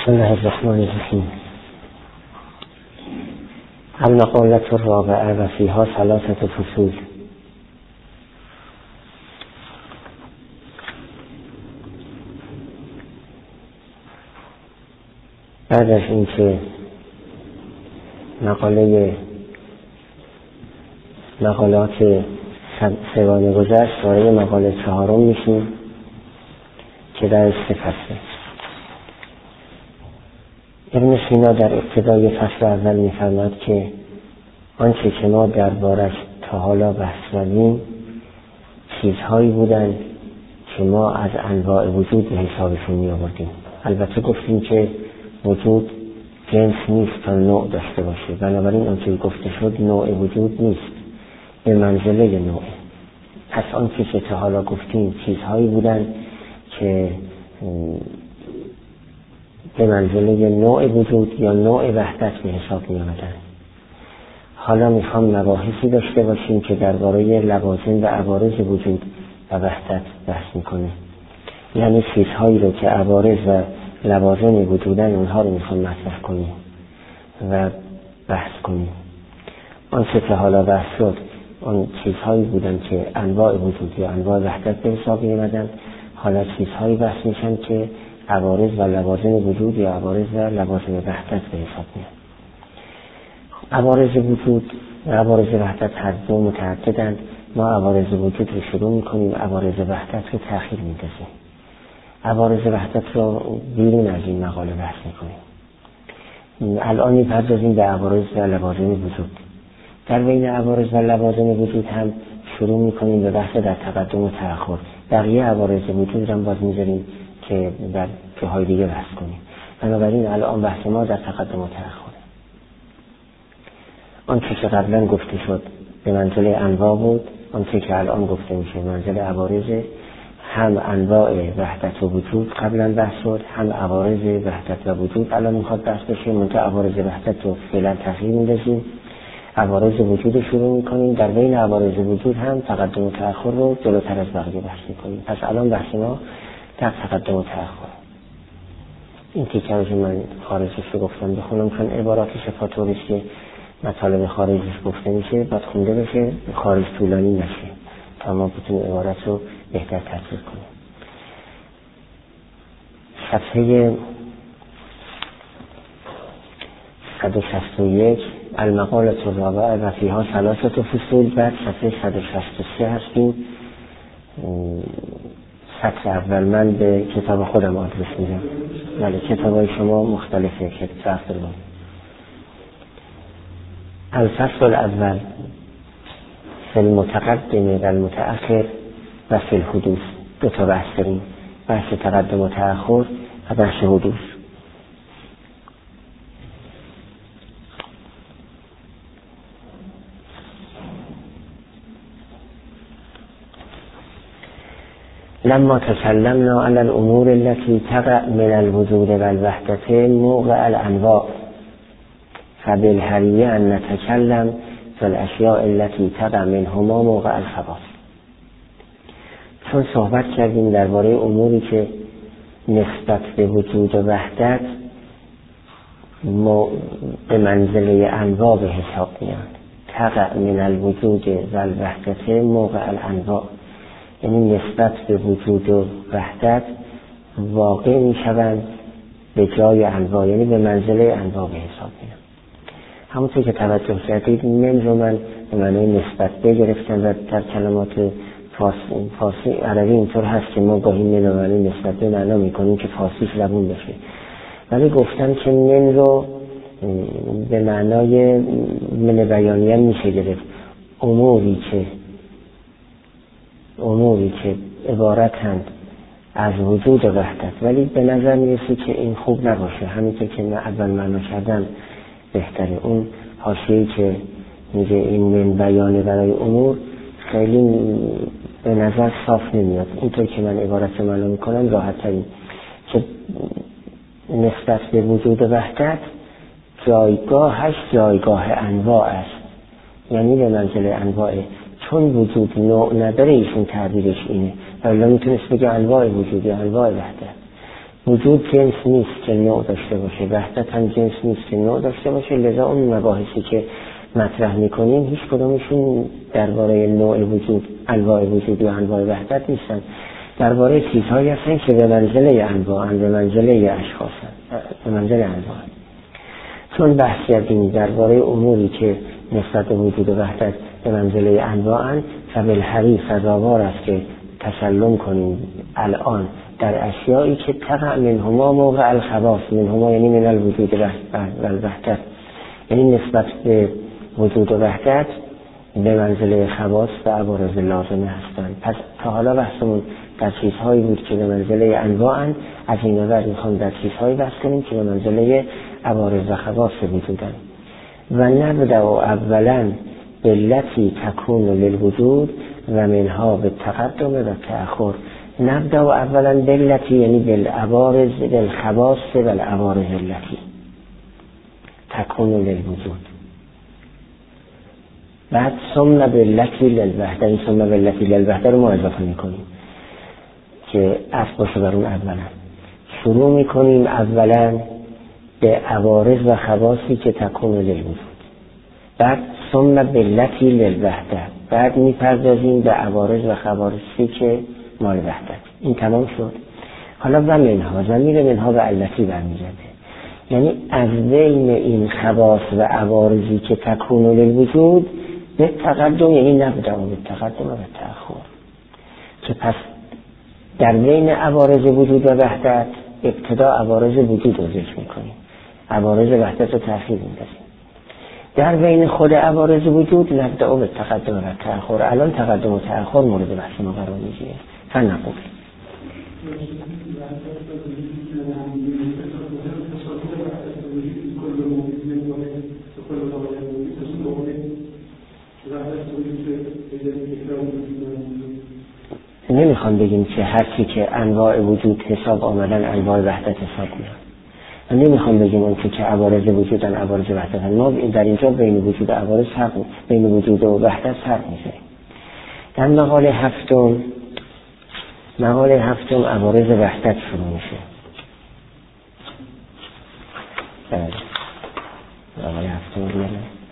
بسم الله الرحمن الرحیم. المقالة الرابعة و فیها ثلاثة فصول. بعد از اینکه مقالات سگانه گذشت، وارد مقاله چهارم میشیم که در 3 فصله. ابن سینا در ابتدای فصل اول می‌فرماید که آنچه که ما دربارش تا حالا بحث کردیم چیزهایی بودند که ما از انواع وجود به حسابشون می‌آوردیم. البته گفتیم که وجود جنس نیست تا نوع داشته باشه، بنابراین آنچه گفته شد نوع وجود نیست، به منزله نوع. پس آنچه که تا حالا گفتیم چیزهایی بودند که به منزله نوع وجود یا نوع وحدت به حساب می آمدن. حالا میخوام مباحثی داشته باشیم که درباره لوازم و عوارض وجود و وحدت بحث میکنه. یعنی چیزهایی رو که عوارض و لوازم وجودن اونها رو میخوام مطرح کنیم و بحث کنیم. آنچه که حالا بحث شد آن چیزهایی بودن که انواع وجود یا انواع وحدت به حساب می آمدن. حالا چیزهایی بحث میشن که عوارض و لوازم وجود یا عوارض و لوازم وحدت به حساب میاد. عوارض وجود و عوارض وحدت هر دو متعددند. ما عوارض وجود رو شروع میکنیم، عوارض وحدت رو تأخیر میندازیم. عوارض وحدت رو بیرون از این مقاله بحث میکنیم. الان میپردازیم به عوارض و لوازم وجود. در بین عوارض و لوازم وجود هم شروع میکنیم به بحث در تقدم و تأخر. بقیه عوارض وجود رو هم باز میذاریم که در جاهای دیگه بحث کنیم. بنابراین الان بحث ما در تقدم و تأخر. آنچه که قبلا گفته شد به منزله انواع بود، آنچه که الان گفته میشه منزله عوارض. هم انواع وحدت و وجود قبلا بحث شد، هم عوارض وحدت و وجود الان میخواد بحث بشه. منتها عوارض وحدت رو فعلا تأخیر میندازیم، عوارض وجود رو شروع میکنیم. در بین عوارض وجود هم تقدم و تأخر رو جلوتر از بقیه بحث میکنیم. پس الان بحث ما در تقدم و تأخر. این تیکه رو من خارجش رو گفتم بخونم، چون عباراتش شفاطوریش که مطالب خارجش گفته میشه باید خونده بشه، خارج طولانی نشه تا ما بتونیم عبارت رو بهتر تفسیر کنیم. صفحه 161 المقالة الرابعة و فیها ثلاثة فصول. بعد صفحه 163 هستیم. سطر اول من به کتاب خودم آدرس میدم. بله، کتابای شما مختلفه که سطر بود. الفصل الاول فی المتقدم و المتأخر و فی الحدوث. 2 تا بحث داریم، بحث تقدم و تأخر و بحث حدوث. لما تكلمنا على الأمور التي تقع من الوجود والوحدة موقع الأنواع فبالحرية أن نتكلم في الأشياء التي تقع منهما موقع الخواص. چون صحبت کردیم درباره اموری که نسبت به وجود و وحدت به منزله انواع به حساب میاد. تقع من الوجود والوحدة موقع الأنواع، یعنی نسبت به وجود و وحدت واقع می شوند به جای انواع، یعنی به منزله انواع به حساب میاد. همونطور که توجه کردید من رو من به معنی نسبت بگرفتم و در کلمات فارسی عربی اینطور هست که ما گاهی من رو معنی نسبت به معنا میکنیم که فارسیش زبون بشه، ولی گفتم که من رو به معنای من بیانیه میشه گرفت. اموری که عبارتند از وجود و وحدت، ولی به نظر میرسه که این خوب نباشه. همینطور که من اول معنا کردم بهتره. اون حاشیه‌ای که میگه این من بیانه برای امور خیلی به نظر صاف نمیاد. اینطور که من عبارت معنا میکنم راحت ترین که نسبت به وجود و وحدت جایگاهش جایگاه انواع است، یعنی به منزله انواعه. چون وجود نوع نداره ایشون تعبیرش اینه، ولی میتونست بگه انواع وجود یا انواع وحدت. وجود جنس نیست که نوع داشته باشه، وحدت هم جنس نیست که نوع داشته باشه. لذا اون مباحثی که مطرح میکنیم هیچ کدومشون درباره نوع وجود، انواع وجود یا انواع وحدت نیستن. درباره چیزهایی هستن که به منزله انواع، به منزله اشخاص، به منزله انواع. چون بحث کردیم درباره اموری که نسبت به وجود و وحدت به منزله انواع و بالحریف سزاوار است که تسلم کنیم الان در اشیایی که تقع منهما موقع الخواص، منهما یعنی من الوجود و الوحدت، یعنی نسبت به وجود و وحدت به منزله خواص و عوارض لازمه هستند. پس تا حالا بحثمون در چیزهایی بود که به منزله انواعن، از این نظر میخوام در چیزهایی بحث کنیم که به منزله عوارض و خواص وجودن. و نبدأ اولا باللتی تکون للوجود و منها به تقدم و تأخر. نبدأ اولا باللتی یعنی بالعوارض، بالخواص و العوارض التي تکون للوجود. بعد ثم باللتی للوحدت، این ثم باللتی للوحدت رو ما اضافه میکنیم که اصل باشه بر اون اولا. شروع میکنیم اولا به عوارض و خواصی که تکون للوجود، بعد ثم باللتی للوحدت، بعد میپردازیم به عوارض و خواصی که مال وحدت. این تمام شد. حالا و منها، ضمیر منها به التی برمیگرده، یعنی از بین این خواص و عوارضی که تکون للوجود به تقدم، یعنی نبدأ به تقدم و تأخر، که پس در بین عوارض وجود و وحدت ابتدا عوارض وجود رو ذکر میکنیم، عوارض وحدت رو تأخیر میندازیم. در بین خود عوارض وجود نبدأ به تقدم و تأخر. الان تقدم و تأخر مورد بحث ما قرار میگیره. فنقول نمیخوام بگیم که هر چی که انواع وجود حساب آمدن انواع وحدت حساب میاد. من نمیخوام بگیم اون که عوارض وجودن عوارض وحدت. ما در اینجا بین وجود و عوارض فرق، بین وجود و وحدت فرق میذاریم. در مقاله هفتم عوارض وحدت شروع میشه. مقاله هفتم بیاره.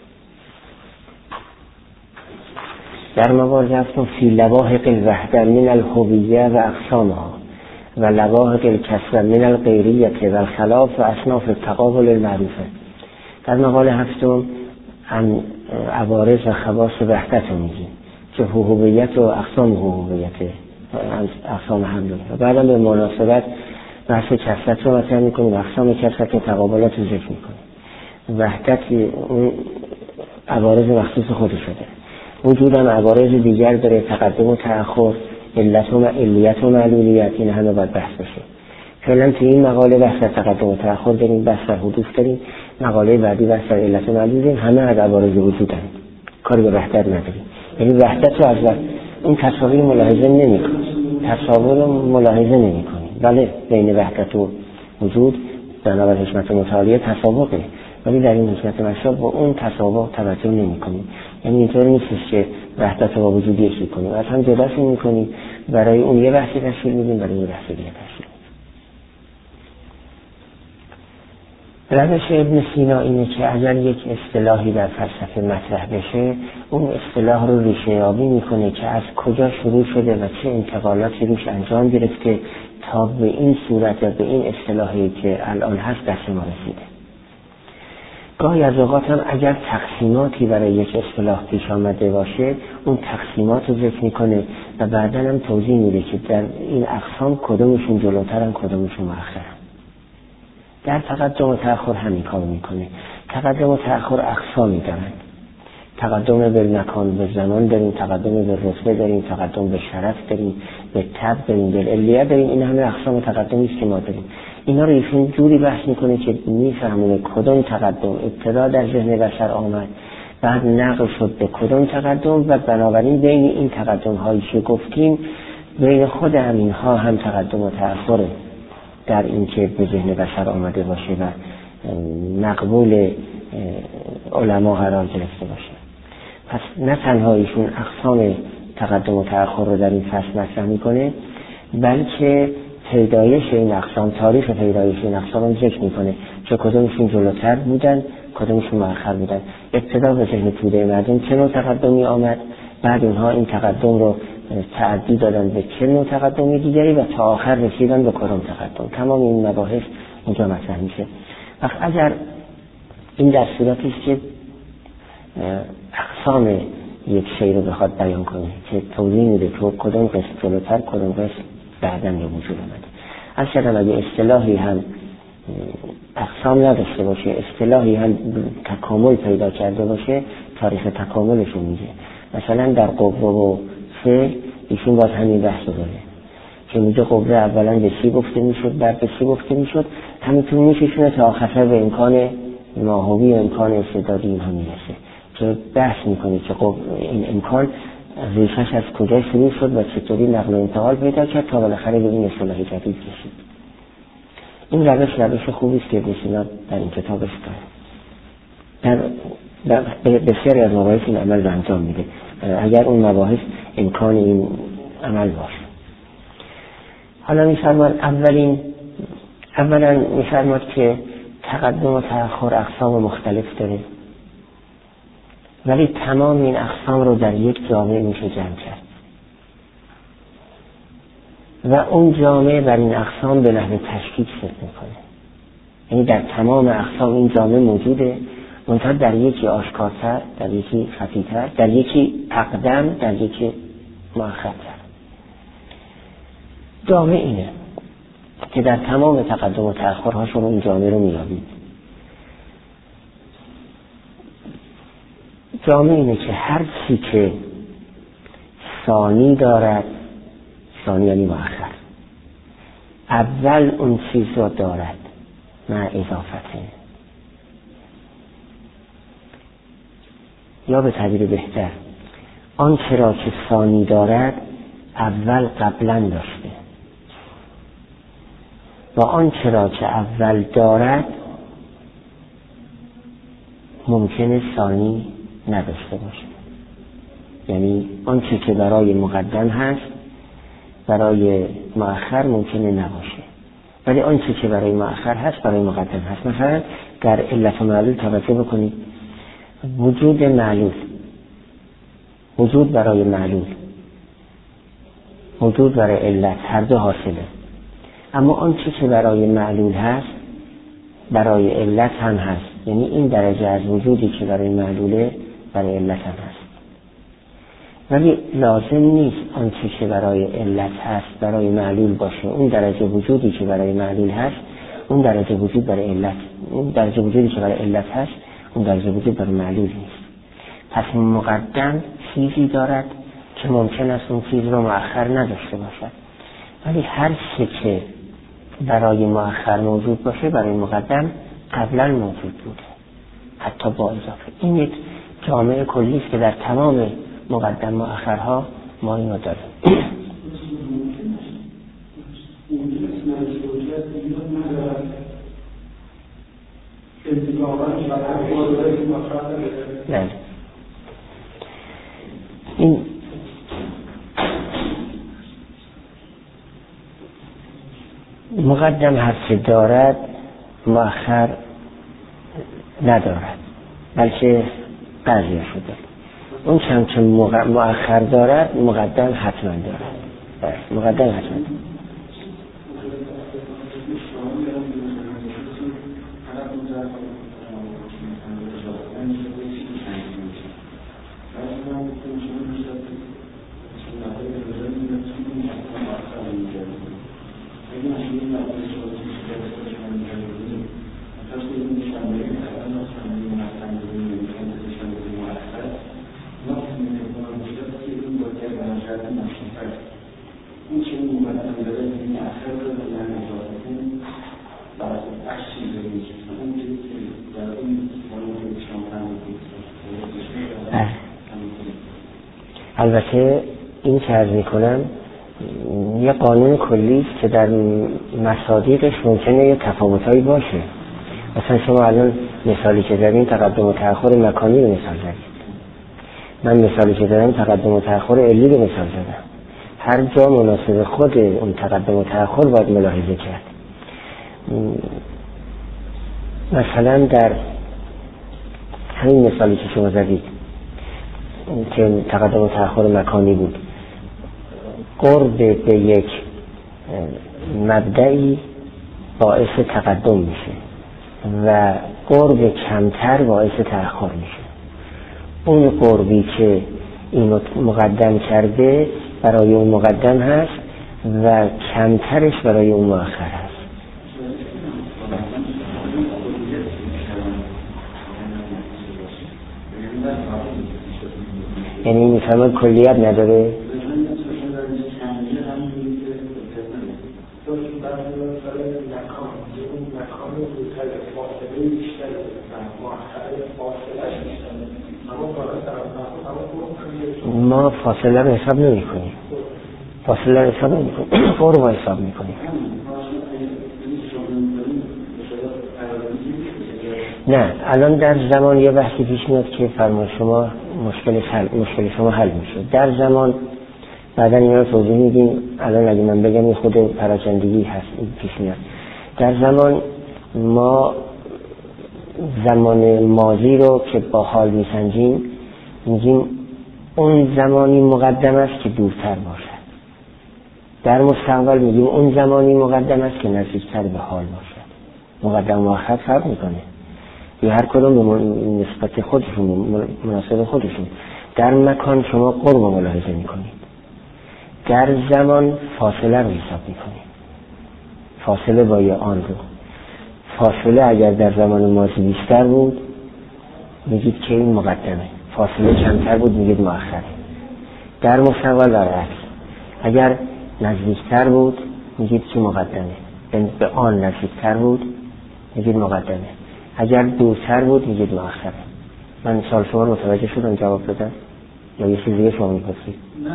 در مقاله هفتم فی لواحق الوحدت من الهویه و اقسامها و لواحق الکسوه من الغیریه و الخلاف و اصناف التقابل المعروفه. در مقاله هفتم عوارض و خواص وحدت رو میگیم که هویت و اقسام هویت، اقسام حمله، و بعدم به مناسبت بحث کثرت رو مطرح میکنیم، اقسام کثرت و تقابلات رو ذکر میکنیم. وحدت اون عوارض مخصوص خودش شده، وجود هم عوارض دیگر داره، تقدم و تأخر، علیت و معلولیت، این همه باید بحث بشه. فعلا تو این مقاله بحث تقدم و تأخر داریم، بحث حدوث داریم، مقاله بعدی بحث علیت و معلولیت، همه از عوارض وجود هم، کاری به وحدت نداریم. یعنی وحدت رو از این تصاویر ملاحظه نمی کنیم. بله بین وحدت و وجود بنابر حکمت متعالیه تساوقه، ولی در این حکمت مشابه با اون تساوق توجه نمی کنیم. یعنی اینطور نیستش که وحدت رو با وجود یکی کنیم، از هم جداش نمی کنیم، برای اون یه بحثی تشکیل میدیم، برای یه بحثی دیگه تشکیل میدیم. روش ابن سینا اینه که اگر یک اصطلاحی در فلسفه مطرح بشه، اون اصطلاح رو ریشه یابی میکنه که از کجا شروع شده و چه انتقالاتی روش انجام گرفته تا به این صورت و به این اصطلاحی که الان هست دست ما رسیده. گاهی از اوقات هم اگر تقسیماتی برای یک اصطلاح پیش آمده باشه، اون تقسیمات رو ذکر میکنه و بعداً هم توضیح میده که در این اقسام کدومشون جلوترن کدومشون مؤخرن. در تقدم و تأخر همین کارو میکنه. تقدم و تأخر اقسامی دارن، تقدم به مکان به زمان داریم، تقدم به رتبه داریم، تقدم به شرف داریم، به تب داریم، به علیه داریم. این همه اقسام تقدمی است که ما داریم. اینا رو ایشون جوری بحث میکنه که میفهمونه کدوم تقدم ابتدا در ذهن بشر آمد، بعد نقل شد به کدوم تقدم، و بنابراین بین این تقدم هایی که گفتیم بین خود همین ها هم تقدم و تأخره در این که به ذهن بشر آمده باشه و مقبول علما قرار گرفته باشه. پس نه تنها ایشون اقسام تقدم و تأخر رو در این فصل مطرح میکنه، بلکه پیدایش این اقسام، تاریخ پیدایش این اقسام رو ذکر میکنه که کدومشون جلوتر بودن کدومشون مؤخر بودن. ابتدا به ذهن توده مردم چه نوع تقدمی آمد، بعد اونها این تقدم رو تعدی دادن به چه نوع تقدمی دیگری و تا آخر رسیدن به کدام تقدم. تمام این مباحث اینجا مطرح میشه. وقت اگر این در صورتی است که اقسام یک شی رو بخواد بیان کنه که توضیح میده که کدام قسم جلوتر کدام قسم بعداً به وجود اومده. اصلا اگه اصطلاحی هم اقسام نداشته باشه، اصطلاحی هم تکامل پیدا کرده باشه، تاریخ تکاملش رو میگه. مثلا در قبره و فعل ایشون باید همین بحث رو داره که میگه قبره اولا به چی گفته میشد، بعد به چی گفته میشد، همینطور میکشونه تا آخر به امکان ماهوی و امکان استعدادی اینها میرسه که بحث میکنه که این امکان ریشش از کجا شروع شد و چطوری نقل و انتقال پیدا کرد تا بالاخره به این اصطلاح جدید کشید. این روش خوبی است که بسیار در این کتاب است. در بسیاری از مباحث این عمل رو انجام میده اگر اون مباحث امکان این عمل باشه. حالا میفرماد اولا میفرماد که تقدم و تأخر اقسام مختلف داره، ولی تمام این اقسام رو در یک جامعه میشه جمع کرد و اون جامعه بر این اقسام به نحو تشکیک فکر میکنه. یعنی در تمام اقسام این جامعه موجوده، منتها در یکی آشکارتر، در یکی خفیتر، در یکی اقدم، در یکی مؤخرتر. جامعه اینه که در تمام تقدم و تأخرها شما این جامعه رو میابید. جامعه اینه که هر چی که ثانی دارد، ثانی یعنی مؤخر، اول اون چیز رو دارد مع اضافته، یا به تعبیر بهتر آنچه را که ثانی دارد اول قبلا داشته و آنچه را که اول دارد ممکنه ثانی نداشته باشه. یعنی آنچه که برای مقدم هست برای مؤخر ممکنه نباشه، ولی آنچه که برای مؤخر هست برای مقدم هست. مثلا در علت و معلول توجه بکنید، وجود معلول، وجود برای معلول، وجود برای علت، هر دو حاصله، اما آنچه که برای معلول هست برای علت هم هست. یعنی این درجه از وجودی که برای معلوله برای علت هم هست، ولی لازم نیست آنچه که برای علت هست برای معلول باشه. اون درجه وجودی که برای معلول هست اون درجه وجود برای علت، اون درجه وجودی که برای علت هست اون درجه وجود برای معلول نیست. پس مقدم چیزی دارد که ممکن است اون چیز رو مؤخر نداشته باشد، ولی هر چی که برای مؤخر موجود باشه برای مقدم قبلا موجود بوده، حتی با اضافه. این یک جامعه کلی است که در تمام مقدم مؤخرها ما اینو داریم. نه. این مقدم هر چه دارد مؤخر ندارد، بلکه بعضی شده. اون چند که مؤخر دارد مقدم حتما دارد. مقدم حتما البته این که عرض میکنم یه قانون کلی است که در مصادیقش ممکنه یه تفاوتایی باشه. مثلا شما الان مثالی که دارین تقدم و تأخر مکانی رو مثال زدید، من مثالی که دارم تقدم و تأخر علی رو مثال زدم. هر جا مناسب خود اون تقدم و تأخر باید ملاحظه کرد. مثلا در همین مثالی که شما زدید که تقدم و تأخر مکانی بود، قرب به یک مبدئی باعث تقدم میشه و قرب کمتر باعث تأخر میشه. اون قربی که اینو مقدم کرده برای اون مقدم هست و کمترش برای اون مؤخر هست. یعنی میفهمه کلیت نداره. ما فاصله رو حساب نمی کنیم، فاصله رو حساب نمی کنیم، قرب رو حساب می کنیم. نه الان در زمان یه بحثی پیش میاد که فرمای شما مشکل شما حل میشه در زمان. بعدا اینا رو توضیح میدیم. الان اگه من بگم این خود پراکندگی هست پیش میاد. در زمان ما زمان ماضی رو که با حال میسنجیم میگیم اون زمانی مقدم است که دورتر باشد. در مستقبل میگیم اون زمانی مقدم است که نزدیکتر به حال باشد. مقدم و مؤخر فرق میکنه. هر کدوم به نسبت خودشون مناسب خودشون. در مکان شما قرب رو ملاحظه میکنید، در زمان فاصله رو حساب میکنید. فاصله با یه آن رو، فاصله اگر در زمان ماضی بیشتر بود میگید که این مقدمه، فاصله کمتر بود میگید مؤخره. در مستقبل برعکس، اگر نزدیکتر بود میگید که مقدمه، به آن نزدیکتر بود میگید مقدمه، اگر دورتر بود میگید مؤخره. من مثال شما رو متوجه شدم جواب بدم یا یه چیز دیگه شما میپرسید؟ نه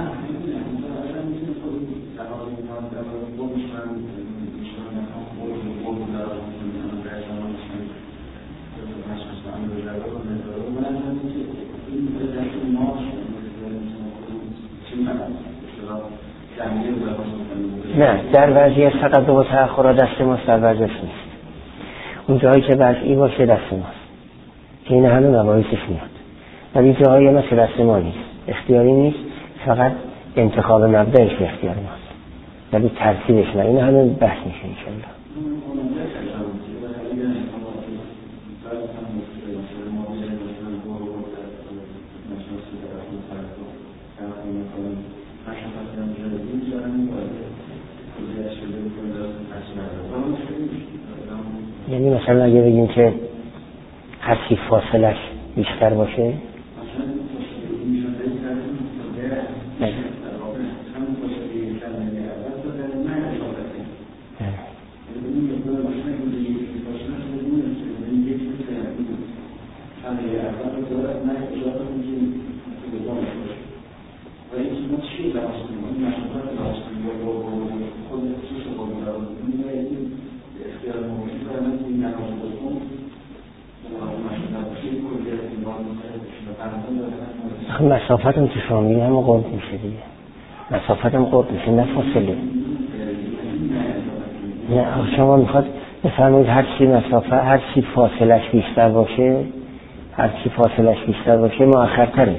نه در وضعیت تقدم و تأخر دست ما در وضعیت نیست. اون جایی که وضعی باشه دست ماست که این همه مباحثش میاد. ولی جایی مثل دست ما نیست، اختیاری نیست، فقط انتخاب مبدأش به اختیار ماست ولی ترتیبش نه. این همه بحث میشه انشاءالله. یعنی مثلا اگه بگیم که هر چی فاصلش بیشتر باشه مسافت هم که شما میگه همه قرب میشه دیگه. مسافت هم قرب میشه نه فاصله. نه شما میخواد بفرمایید هر چی مسافت، هر چی فاصلش بیشتر باشه، هر چی فاصلش بیشتر باشه مؤخرتره،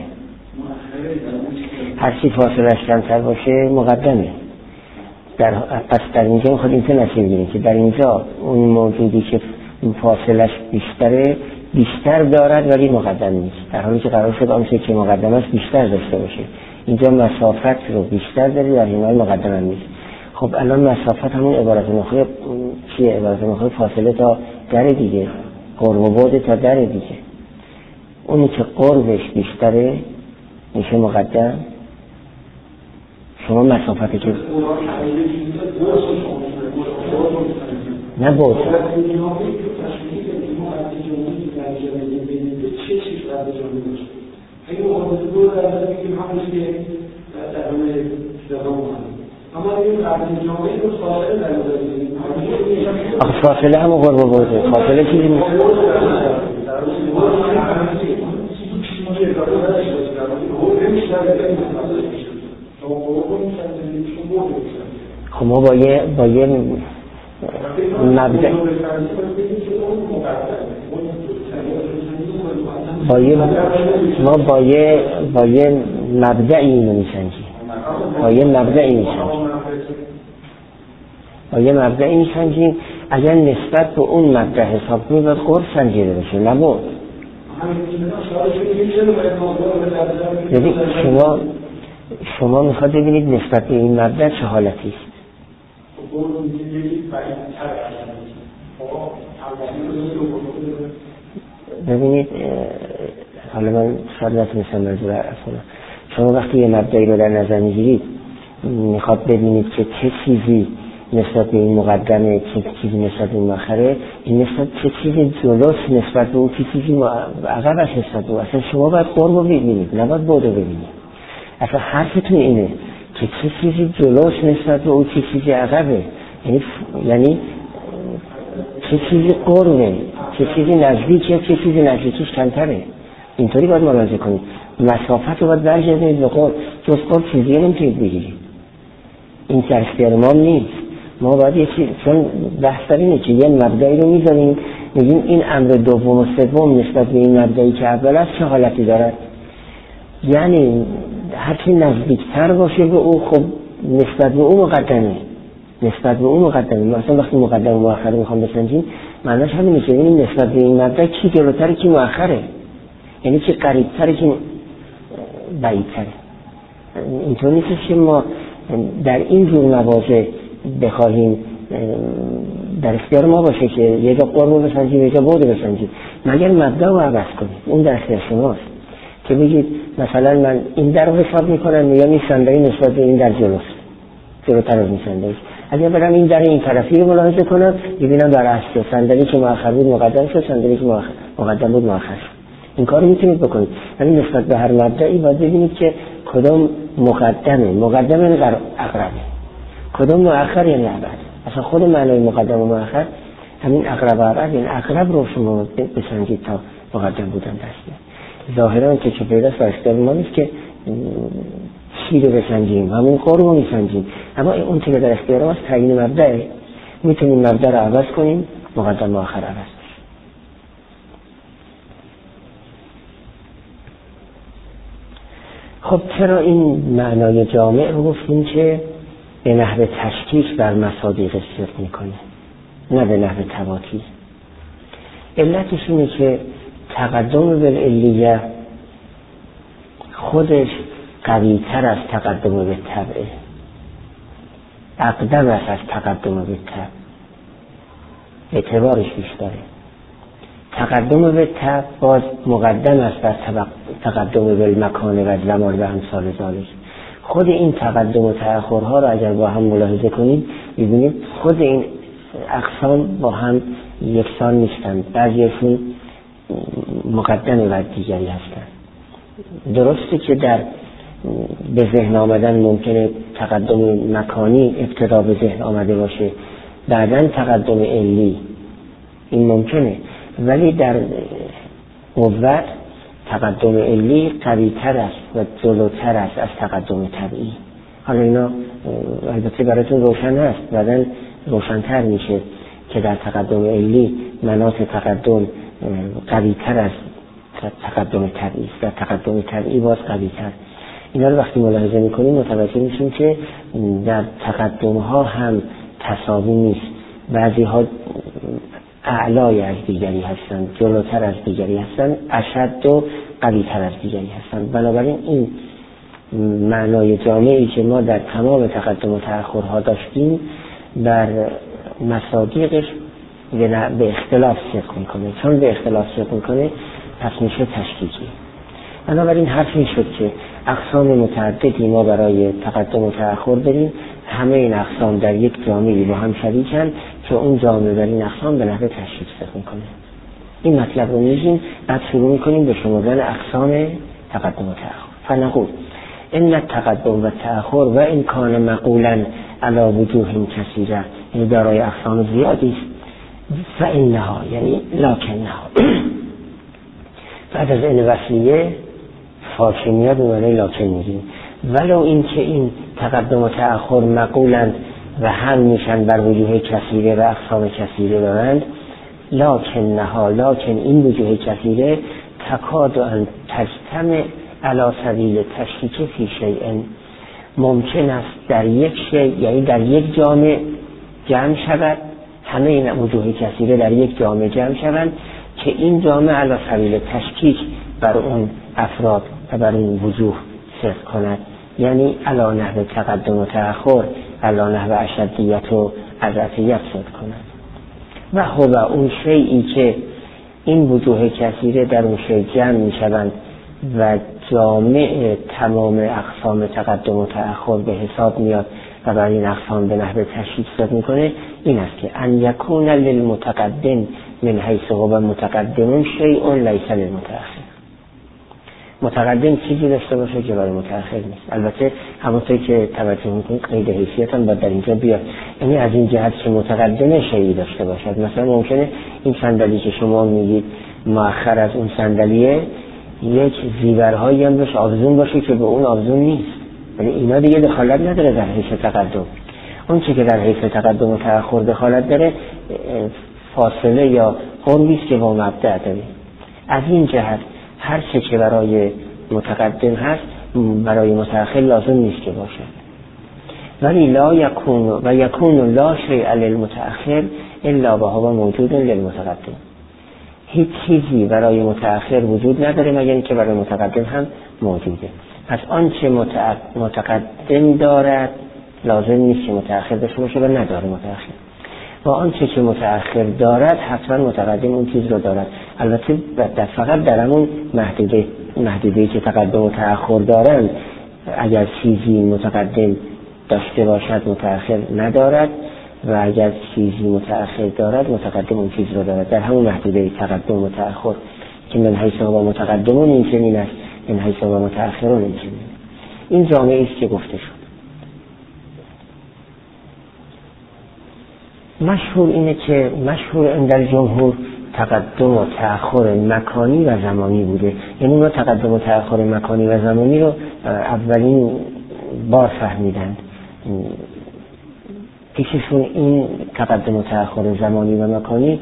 هر چی فاصلش کمتر باشه مقدمه. پس در اینجا میخواد این نتیجه بگیریم که در اینجا اون موجودی که فاصلش بیشتره بیشتر دارد ولی مقدم نیست، در حالی که قرار شد آنچه که مقدم است بیشتر داشته باشه. اینجا مسافت رو بیشتر داری در این حال مقدم هم نیست. خب الان مسافت همون عبارت نخواهی چیه؟ عبارت نخواهی فاصله تا در دیگه، قرب و بعد تا در دیگه. اونی که قربش بیشتره میشه مقدم. شما مسافتی که نه بود فاصله هم قرب و بعد فاصله چیزی نیست. خب ما با یه مبدأ ما با یه مبدأی اینو میسنجیم، با یه مبدأی میسنجیم. اگر نسبت به اون مبدأ حساب کنیم باید قرص سنجیده بشه، نبود. یعنی شما میخواد ببینید نسبت به این مبدأ چه حالتی است. ببینید حالا من شاید نتونستم منظور عرض کنم. شما وقتی یه مبدأی رو در نظر میگیرید میخواد ببینید که چه چیزی نسبت به این مقدمه، چه چیزی نسبت به این مؤخره، این نسبت چه چیزی جلوست نسبت به اون، چه چیزی عقبش نسبت به اون. اصلا شما باید قرب رو ببینید، نباید بعد رو ببینید. اصلا حرفتون اینه که چه چیزی جلوست نسبت به اون، چه چیزی عقبه. یعنی چه چیزی قربه، چه چیزی نزدیکه، چه چیزی نزدیکیش کمتره. اینطوری باید ملاحظه کنید. مسافت رو باید برگردید به قرب. جز قرب چیزی نمیتونید بگیرید. این در اختیار ما نیست. ما باید یه چیز، چون بحث اینه که یه مبدأی رو میذاریم میگیم این امر دوم و سوم نسبت به این مبدأی که اول است چه حالتی دارد. یعنی هرچی نزدیکتر باشه به او، خب نسبت به او مقدمه. مثلا وقتی مقدمه و مؤخره میخوام بسنجیم معناش همین میشه، این نسبت به این مبدأ کی جلوتره کی مؤخره، یعنی کی قریبتره کی بعیدتره. اینطور نیست که ما در این جور مواضع بخواهیم در اختیار ما باشه که یه جا قرب بسنجیم یه جا بعد بسنجیم، مگر مبدأ رو عوض کنیم. اون در اختیار شماست که بگید مثلا من این در رو حساب میکنم یا این صندلی نسبت به این در جلوتر از این صندلی. اگر برم این در این طرفی رو ملاحظه کنم ببینم در اصل صندلی که مؤخر بود مقدم شد، صندلی که مقدم بود مؤخر شد. این کار رو میتونید بکنید. ولی نسبت به هر مبدأی باید ببینید که کدام مقدمه اقربه، کدام مؤخر یعنی ابعد. اصلا خود معنای مقدم و مؤخر همین اقرب و ابعد، یعنی اقرب رو شما بسنجید تا مقدم بودن دسته. ظاهرا که چه پیداست و اختیار ما نیست که چی رو بسنجیم، همون قرب رو میسنجیم. اما اون که در اختیار ماست تعیین مبدأه، میتونیم مبدأ رو عوض کنیم، مقدم و مؤخر عوض. خب چرا این معنای جامع رو گفتیم که به نحو تشکیک بر مصادیق صدق میکنه نه به نحو تواطی؟ علتش اینه که تقدم بالعلیه خودش قوی تر از تقدم به تبعه، اقدم است از تقدم به تبع، اعتبارش بیشتره. تقدم به تبع باز مقدم است بر تقدم به مکان و زمان و امثال ذالک. خود این تقدم و تأخرها رو اگر با هم ملاحظه کنید ببینید خود این اقسام با هم یکسان نیستند، بعضیشون مقدم بر دیگری هستند. درسته که در به ذهن آمدن ممکنه تقدم مکانی ابتدا به ذهن آمده باشه، بعداً تقدم علی، این ممکنه، ولی در قوت تقدم علی قوی تر است و جلوتر است از تقدم طبیعی. حالا اینا البته براتون روشن هست، بعداً روشن‌تر میشه که در تقدم علی مناط تقدم قوی تر از تقدم طبیعی، در تقدم طبیعی باز قوی تر. اینا رو وقتی ملاحظه میکنیم متوجه میشیم که در تقدم ها هم تساوی نیست، بعضی ها اعلای از دیگری هستند، جلوتر از دیگری هستند، اشد و قوی تر از دیگری هستند. بنابراین این معنای جامعی که ما در تمام تقدم و تأخرها داشتیم بر مصادیقش به اختلاف صدق میکنه، چون به اختلاف صدق میکنه پس میشه تشکیکی. بنابراین حرف این شد که اقسام متعددی ما برای تقدم و تأخر بریم، همه این اقسام در یک جامعی با هم شریکن که اون جامعه در این اقسام به نحو تشکیک صدق میکنه. این مطلب رو میگیم، بعد شروع میکنیم به شمردن اقسام تقدم و تأخر. فنقول ان التقدم و تأخر و ان کان مقولا علی وجوه کثیره، یعنی دارای اقسام زیادی است. فانها یعنی لکنها بعد از این وصلیه فاکمیت و معنی لاکن میگیم. ولو این که این تقدم و تأخر مقولند و هم میشن بر وجوه کثیره و اقسام کثیره دارند، لکن این وجوه کثیره تکاد ان تجتمع علی سبیل تشکیک فی شیء، ممکن است در یک شیء یعنی در یک جامعه جمع شود، همه این وجوه کثیره در یک جامعه جمع شوند که این جامعه علی سبیل تشکیک بر اون افراد و بر اون وجوه صدق کند، یعنی علی نحو تقدم و تأخر، علی نحو اشدیت و اضعفیت صدق کند. و هو اون شیئی که این وجوه کثیره در اون شیء جمع می شوند و جامع تمام اقسام تقدم و تأخر به حساب میاد و بر این اقسام به نحو تشکیک صدق میکنه، این است که ان یکون للمتقدم من حیث هو متقدم شیء لیس للمتأخر. متقدم چیزی داشته باشه که برای متأخر نیست. البته همونطوری که توجه میکنید قید حیثیت هم باید در اینجا بیاد، یعنی از این جهت که متقدم شیئی داشته باشد. مثلا ممکنه این صندلی که شما میگید مؤخر از اون صندلیه، یک زیورهایی هم بهش آویزون باشه که به اون آویزون نیست، ولی اینا دیگه دخالت نداره در حیث تقدم. اون چی که در حیث تقدم و تأخر دخالت داره فاصله یا قربی است که با مبدأ داره. از این جهت هر چه که برای متقدم هست برای متأخر لازم نیست که باشد. ولی یکون لا شیء للمتأخر الا وهو موجود للمتقدم. هیچ چیزی برای متأخر وجود نداره مگر اینکه برای متقدم هم موجوده. پس آنچه متقدم دارد لازم نیست که متأخر داشته باشه و نداره متأخر، و آنچه که متأخر دارد حتما متقدم اون چیز رو دارد. البته فقط در همون محدوده‌ای که تقدم و تأخر دارند، اگر چیزی متقدم داشته باشد متأخر ندارد و اگر چیزی متأخر دارد متقدم اون چیز رو دارد. در همون محدوده تقدم و تأخر که من حیث هو متقدمون این چنین است، من حیث هو متأخرون این چنین. این جامعه است که گفته شد. مشهور اینه که مشهور اندر جمهور تقدم و تأخر مکانی و زمانی بوده. یعنی ما تقدم و تأخر مکانی و زمانی رو اولین بار فهمیدند. پیششون این تقدم و تأخر زمانی و مکانی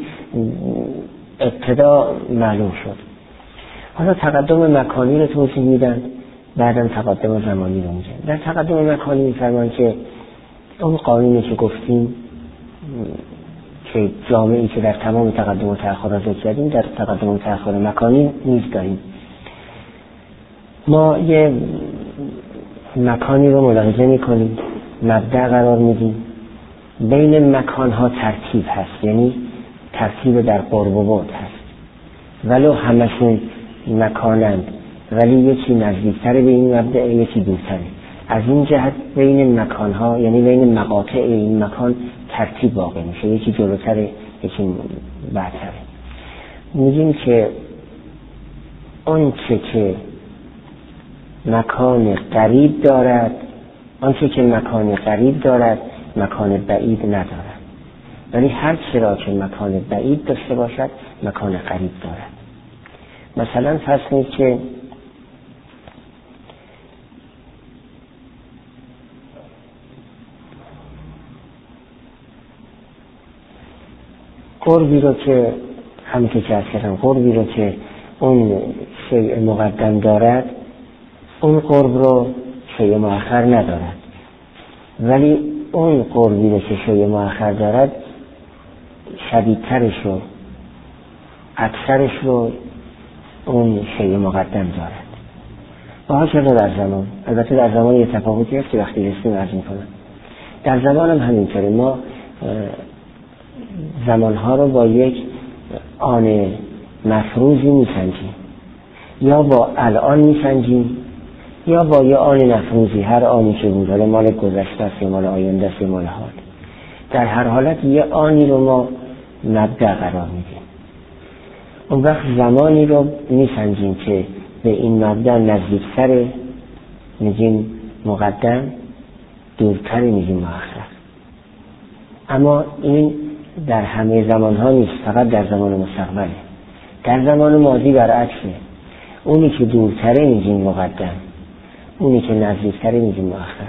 ابتدا معلوم شد. حالا تقدم مکانی رو توضیح میدن، بعدم تقدم زمانی رو میگن. در تقدم مکانی میفرمان که اون قانونی که گفتیم که جامعی که در تمام تقدم و تأخر را ذکر کردیم در تقدم و تأخر مکانی نیز داریم. ما یه مکانی رو ملاحظه میکنیم، مبدأ قرار میدیم، بین مکانها ترتیب هست، یعنی ترتیب در قرب و بعد هست، ولو همشون مکانند ولی یکی نزدیکتر به این مبدأ یکی دورتره. از این جهت بین مکانها یعنی بین مقاطع این مکان ترتیب واقع میشه، یکی جلوتره یکی بعدتره. میگیم که آنچه که مکان قریب دارد مکان بعید ندارد، ولی هر چرا که مکان بعید داشته باشد مکان قریب دارد. مثلا فرض کنید که قربی رو که همونطور که عرض کردم قربی رو که اون شیء مقدم دارد اون قرب رو شیء مؤخر ندارد، ولی اون قربی رو که شیء مؤخر دارد شدیدترش رو اکثرش رو اون شیء مقدم دارد. و هاکذا در زمان، البته در زمان یه تفاوتی هست که وقتی رسیم عرض میکنم. در زمان هم همینطوره، ما زمانها رو با یک آن مفروضی میسنجیم، یا با الان میسنجیم یا با یه آن مفروضی، هر آنی که بود، حالا مال گذشته است یا مال آینده است یا مال حال. در هر حالت یه آنی رو ما مبدأ قرار میدیم. اون وقت زمانی رو میسنجیم که به این مبدأ نزدیکتر میگیم مقدم، دورتر میگیم مؤخر. اما این در همه زمانها نیست، فقط در زمان مستقبله. در زمان ماضی برعکسه، اونی که دورتره میگیم مقدم، اونی که نزدیکتره میگیم مؤخر.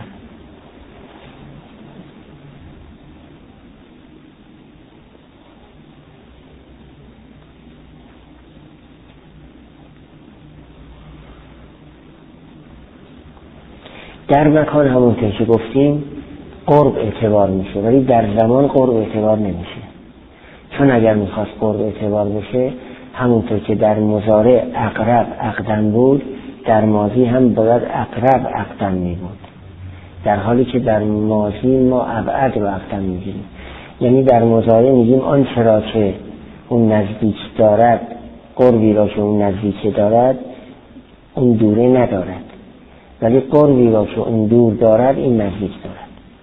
در مکان همونطور که گفتیم قرب اعتبار میشه، ولی در زمان قرب اعتبار نمیشه. چون اگر میخواست قرب اعتبار بشه همونطور که در مضارع اقرب اقدم بود، در ماضی هم باید اقرب اقدم میبود، در حالی که در ماضی ما ابعد رو اقدم میگیریم. یعنی در مضارع میگیم آنچه را که اون نزدیک دارد، قربی را که اون نزدیک دارد اون دوره ندارد، ولی قربی را که اون دور دارد این نزدیک دارد.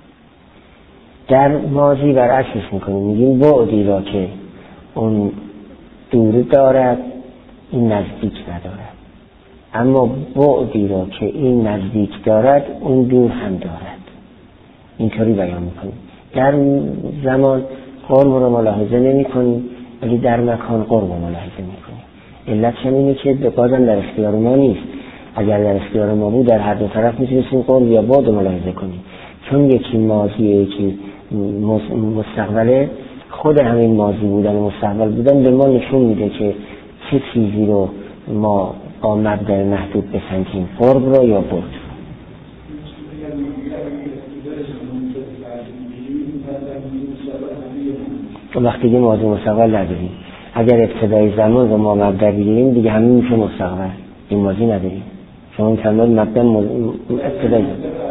در ماضی برعکسش میکنیم، میگیم بعدی را که اون دور دارد این نزدیک ندارد، اما بعدی را که این نزدیک دارد اون دور هم دارد. اینطوری بیان میکنیم. در زمان قرب رو ملاحظه نمی کنیم، ولی در مکان قرب رو ملاحظه میکنیم. علت اینه که بازم در اختیار ما نیست. اگر در اختیار ما بود در هر دو طرف میتونستیم قرب یا بعد رو ملاحظه کنیم. چون یکی ماضی یکی مستقبله، خود همین ماضی بودن و مستقبل بودن به ما نشون میده که چه چیزی رو ما با مبدأ محدود بسنجیم، قرب رو یا بعد. وقتی که ماضی مستقبل نداریم، اگر ابتدای زمان رو ما مبدأ بگیریم دیگه همین میشه مستقبل، این ماضی نداریم. شما کلمات مبدأ ابتدای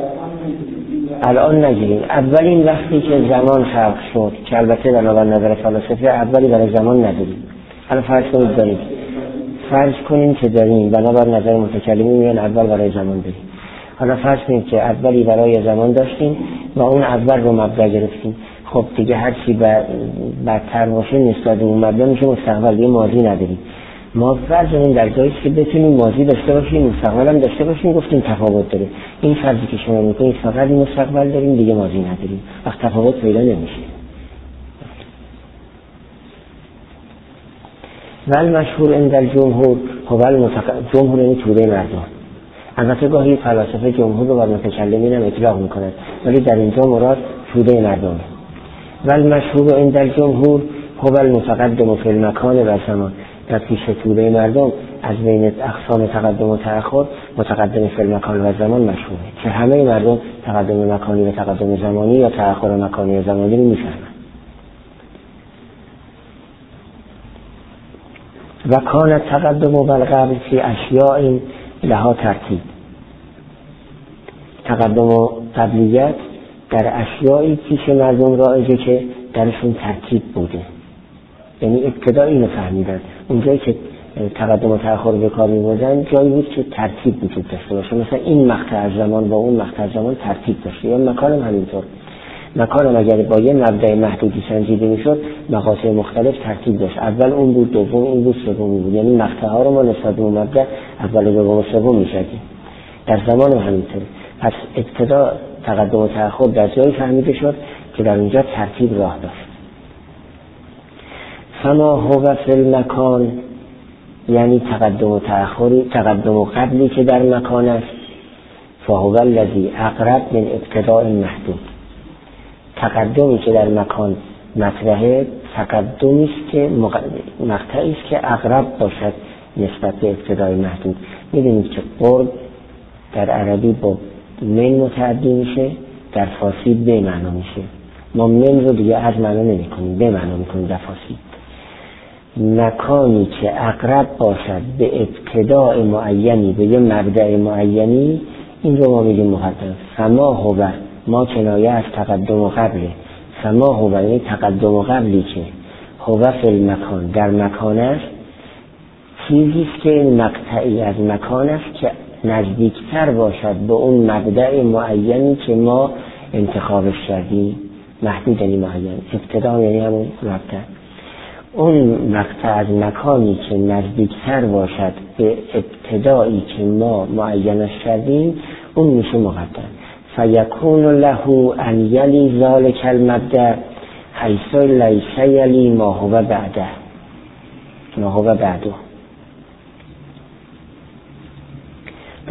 الان نگیریم. اولین وقتی که زمان خلق شد که البته بنابر نظر فلاسفه اولی برای زمان نداریم. حالا فرض کنیم که داریم، بنابر نظر متکلمین میگن اول برای زمان داریم. حالا فرض کنیم که اولی برای زمان داشتیم و اون اول رو مبدأ گرفتیم. خب دیگه هر چی بدتر باشه نسبت به اون مبدأ میشه مستقبل، دیگه ماضی نداریم. ما فرض کنیم در جایی که بتونیم ماضی داشته باشیم مستقبل هم داشته باشیم، گفتیم تفاوت داره. این فرضی که شما میکنید فقط مستقبل داریم دیگه ماضی نداریم، وقت تفاوت پیدا نمیشه. ولی مشهور عند الجمهور جمهور یعنی توده مردم. البته گاهی فلاسفه جمهور رو بر متکلمین هم اطلاق میکنند، ولی در اینجا مراد توده مردم. ولی مشهور عند الجمهور هو المتقدم فی المکان و زمان. در پیش توده مردم از بین اقسام تقدم و تأخر متقدم فی المکان و زمان مشهوره که همه مردم تقدم مکانی و تقدم زمانی یا تأخر مکانی و زمانی رو میفهمند. و کان تقدم و بالقبل فی اشیاء لها ترتیب. تقدم و قبلیت در اشیایی پیش مردم رایجه که درشون ترتیب بوده، یعنی ابتدا اینو فهمیدن. اونجایی که تقدم و تأخر به کار می‌بردن جایی بود که ترتیب وجود داشته باشه، مثلا این مقطع از زمان با اون مقطع از زمان ترتیب داشته، یا مکان هم همینطور. مکان هم اگر با یه مبدأ محدودی سنجیده میشد مقاطع مختلف ترتیب داشت، اول اون بود، دوم این بود، سوم بود، یعنی مقطع ها رو ما نسبت به اون مبدأ اول و دوم و سوم می‌شدیم. در زمان هم همینطور. پس ابتدا تقدم و تأخر در جایی فهمیده شد که در اونجا ترتیب راه داشت. فما هو فی المکان یعنی تقدم و تأخری، تقدم و قبلی که در مکان است، فهو الذی اقرب من ابتداء محدود. تقدمی که در مکان مطرحه تقدمی است که مقطعی است که اقرب باشد نسبت به ابتدای محدود. می‌دونید که قرب در عربی با من متعدی میشه، در فارسی به معنا میشه. ما من رو دیگه از معنا نمی‌کنیم، به معنا می‌کنیم در فارسی. مکانی که اقرب باشد به ابتداء معینی، به یه مبدأ معینی، این رو ما میگیم مقدم. فما هو، ما کنایه از تقدم و قبله. فما هو یعنی تقدم و قبلی که هو فی المکان در مکان است، چیزی است که مقطعی از مکان است که نزدیکتر باشد به اون مبدأ معینی که ما انتخابش کردیم. محدود یعنی معین، ابتدا یعنی همون مبدأ. اون مقطع از مکانی که نزدیکتر باشد به ابتدایی که ما معینش کردیم اون میشه مقدم. فیکون له ان یلی ذلک المبدأ حیث لیس یلی ما هو بعده.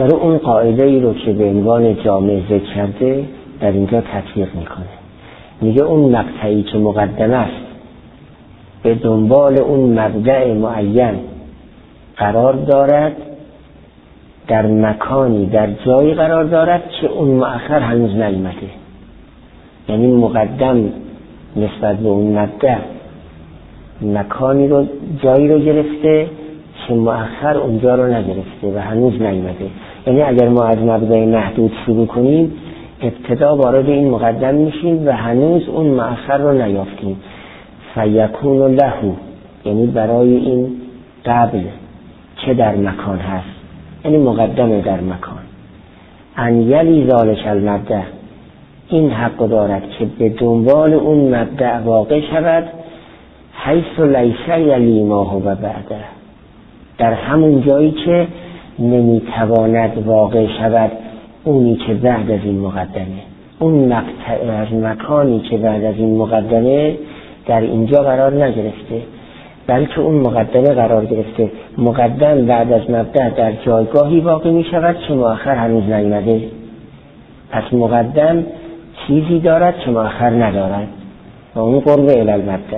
داره اون قاعده ای رو که به عنوان جامع ذکر کرده در اینجا تطبیق میکنه. میگه اون مقطعی که مقدم است به دنبال اون مبدأ معین قرار دارد، در مکانی در جایی قرار دارد که اون مؤخر هنوز نیامده. یعنی مقدم نسبت به اون مبدأ مکانی رو جایی رو گرفته که مؤخر اونجا رو نگرفته و هنوز نیامده. یعنی اگر ما از مبدأ محدود شروع کنیم ابتدا وارد این مقدم میشیم و هنوز اون مؤخر رو نیافتیم. فیکون له، یعنی برای این قبل که در مکان هست، یعنی مقدمه در مکان، ان یلی ذالک المبدأ، این حق دارد که به دنبال اون مبدأ واقع شود، حیث لیس یلی ما هو بعده، در همون جایی که نمیتواند واقع شود اونی که بعد از این مقدمه. اون مقطع از مکانی که بعد از این مقدمه در اینجا قرار نگرفته، بلکه اون مقدمه قرار گرفته. مقدم بعد از مبدأ در جایگاهی واقع می شود که مؤخر هنوز نیامده. پس مقدم چیزی دارد که مؤخر ندارد و اون قرب الی المبدأ.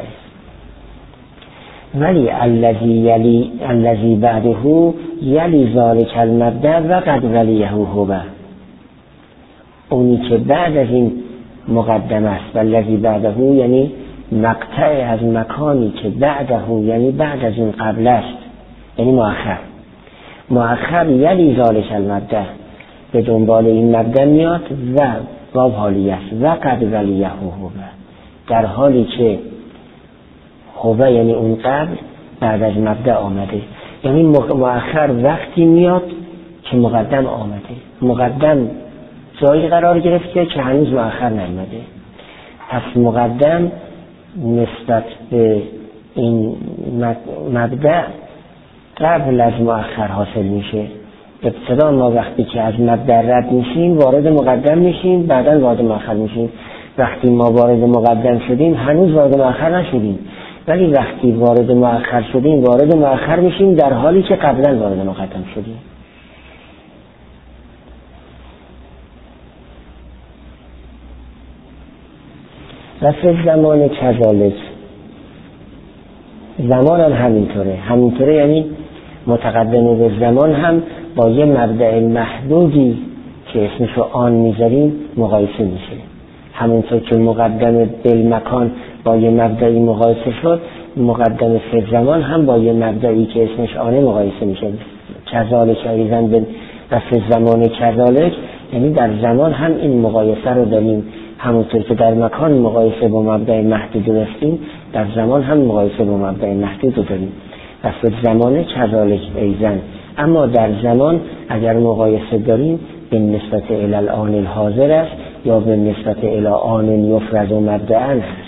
ولی الذی بعده یلی ذالک المبدأ و قد ولیه هو، اونی که بعد از این مقدم است. والذی بعده یعنی مقطع از مکانی که بعده، یعنی بعد از این قبل است، یعنی مؤخر یلی ذالک المبدأ، به دنبال این مبدأ میاد و واو حالی است. و قد ولیه هو، در حالی که هو یعنی اون قبل بعد از مبدأ آمده. یعنی مؤخر وقتی میاد که مقدم آمده، مقدم جایی قرار گرفته که هنوز مؤخر نیامده. پس مقدم نسبت به این مبدأ قبل از مؤخر حاصل میشه. ابتدا ما وقتی که از مبدأ رد میشیم وارد مقدم میشیم، بعدا وارد مؤخر میشیم. وقتی ما وارد مقدم شدیم هنوز وارد مؤخر نشدیم، ولی وقتی وارد مؤخر شدیم وارد مؤخر میشیم در حالی که قبلا وارد مقدم شدیم. و فی زمان کذالک، زمان هم همینطوره یعنی متقدم به زمان هم با یه مبدأ محدودی که اسمشو آن میذاریم مقایسه میشه. همونطور که مقدم بالمکان با یه مبدأی مقایسه شد، مقدم فی زمان هم با یه مبدأی که اسمش آنه مقایسه میشه. کذالک ایضا و فی زمان کذالک، یعنی در زمان هم این مقایسه رو داریم. همونطور که در مکان مقایسه با مبدأ محدود داشتیم، در زمان هم مقایسه با مبدأ محدود داریم. و فی زمان کذالک ایضا، اما در زمان اگر مقایسه داریم به نسبت الی الآن الحاضر است یا به نسبت الی آن یفرض و مبدأ هست.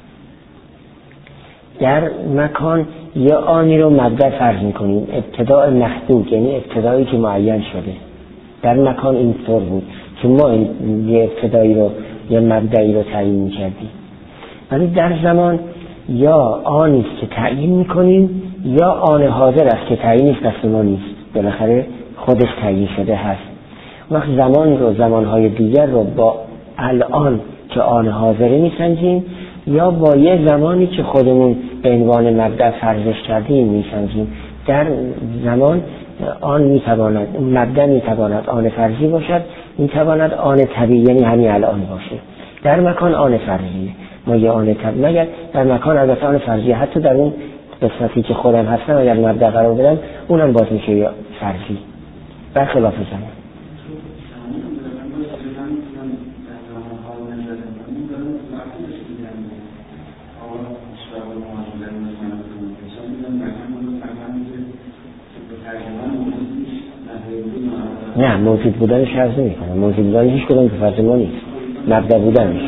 در مکان یه آنی رو مبدأ فرض میکنیم، ابتداء محدود یعنی ابتدایی که معین شده. در مکان اینطور بود که ما یه ابتدایی رو یه مبدأی رو تعیین میکردیم، ولی در زمان یا آنی که تعیین میکنیم یا آن حاضر است که تعیینش دست ما نیست، بالاخره خودش تعیین شده هست. وقت زمان رو زمانهای دیگر رو با الان که آن حاضره میسنجیم یا با یه زمانی که خودمون به عنوان مبدأ فرضش کردیم میسنجیم. در زمان آن میتواند، مبدأ میتواند آن فرضی باشد، میتواند آن طبیعی یعنی همین الان باشه. در مکان آن فرضیه، ما یه آن طبیعی، مگر در مکان البته آن فرضیه، حتی در اون قسمتی که خودم هستم اگر مبدأ قرار بدم اونم باز میشه یا فرضی، برخلاف زمان. نه، موجود بودنش عرض نمی کنم، موجود بودن هیچ کدام که فرض ما نیست، مبدأ بودنش.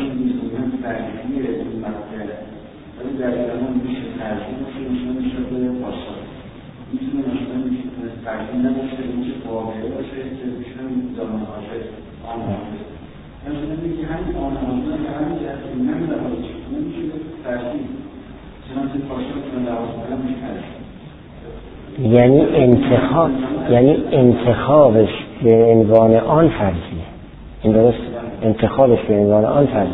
یعنی انتخابش به عنوان آن فرضیه، این درست انتخابش به عنوان آن فرض.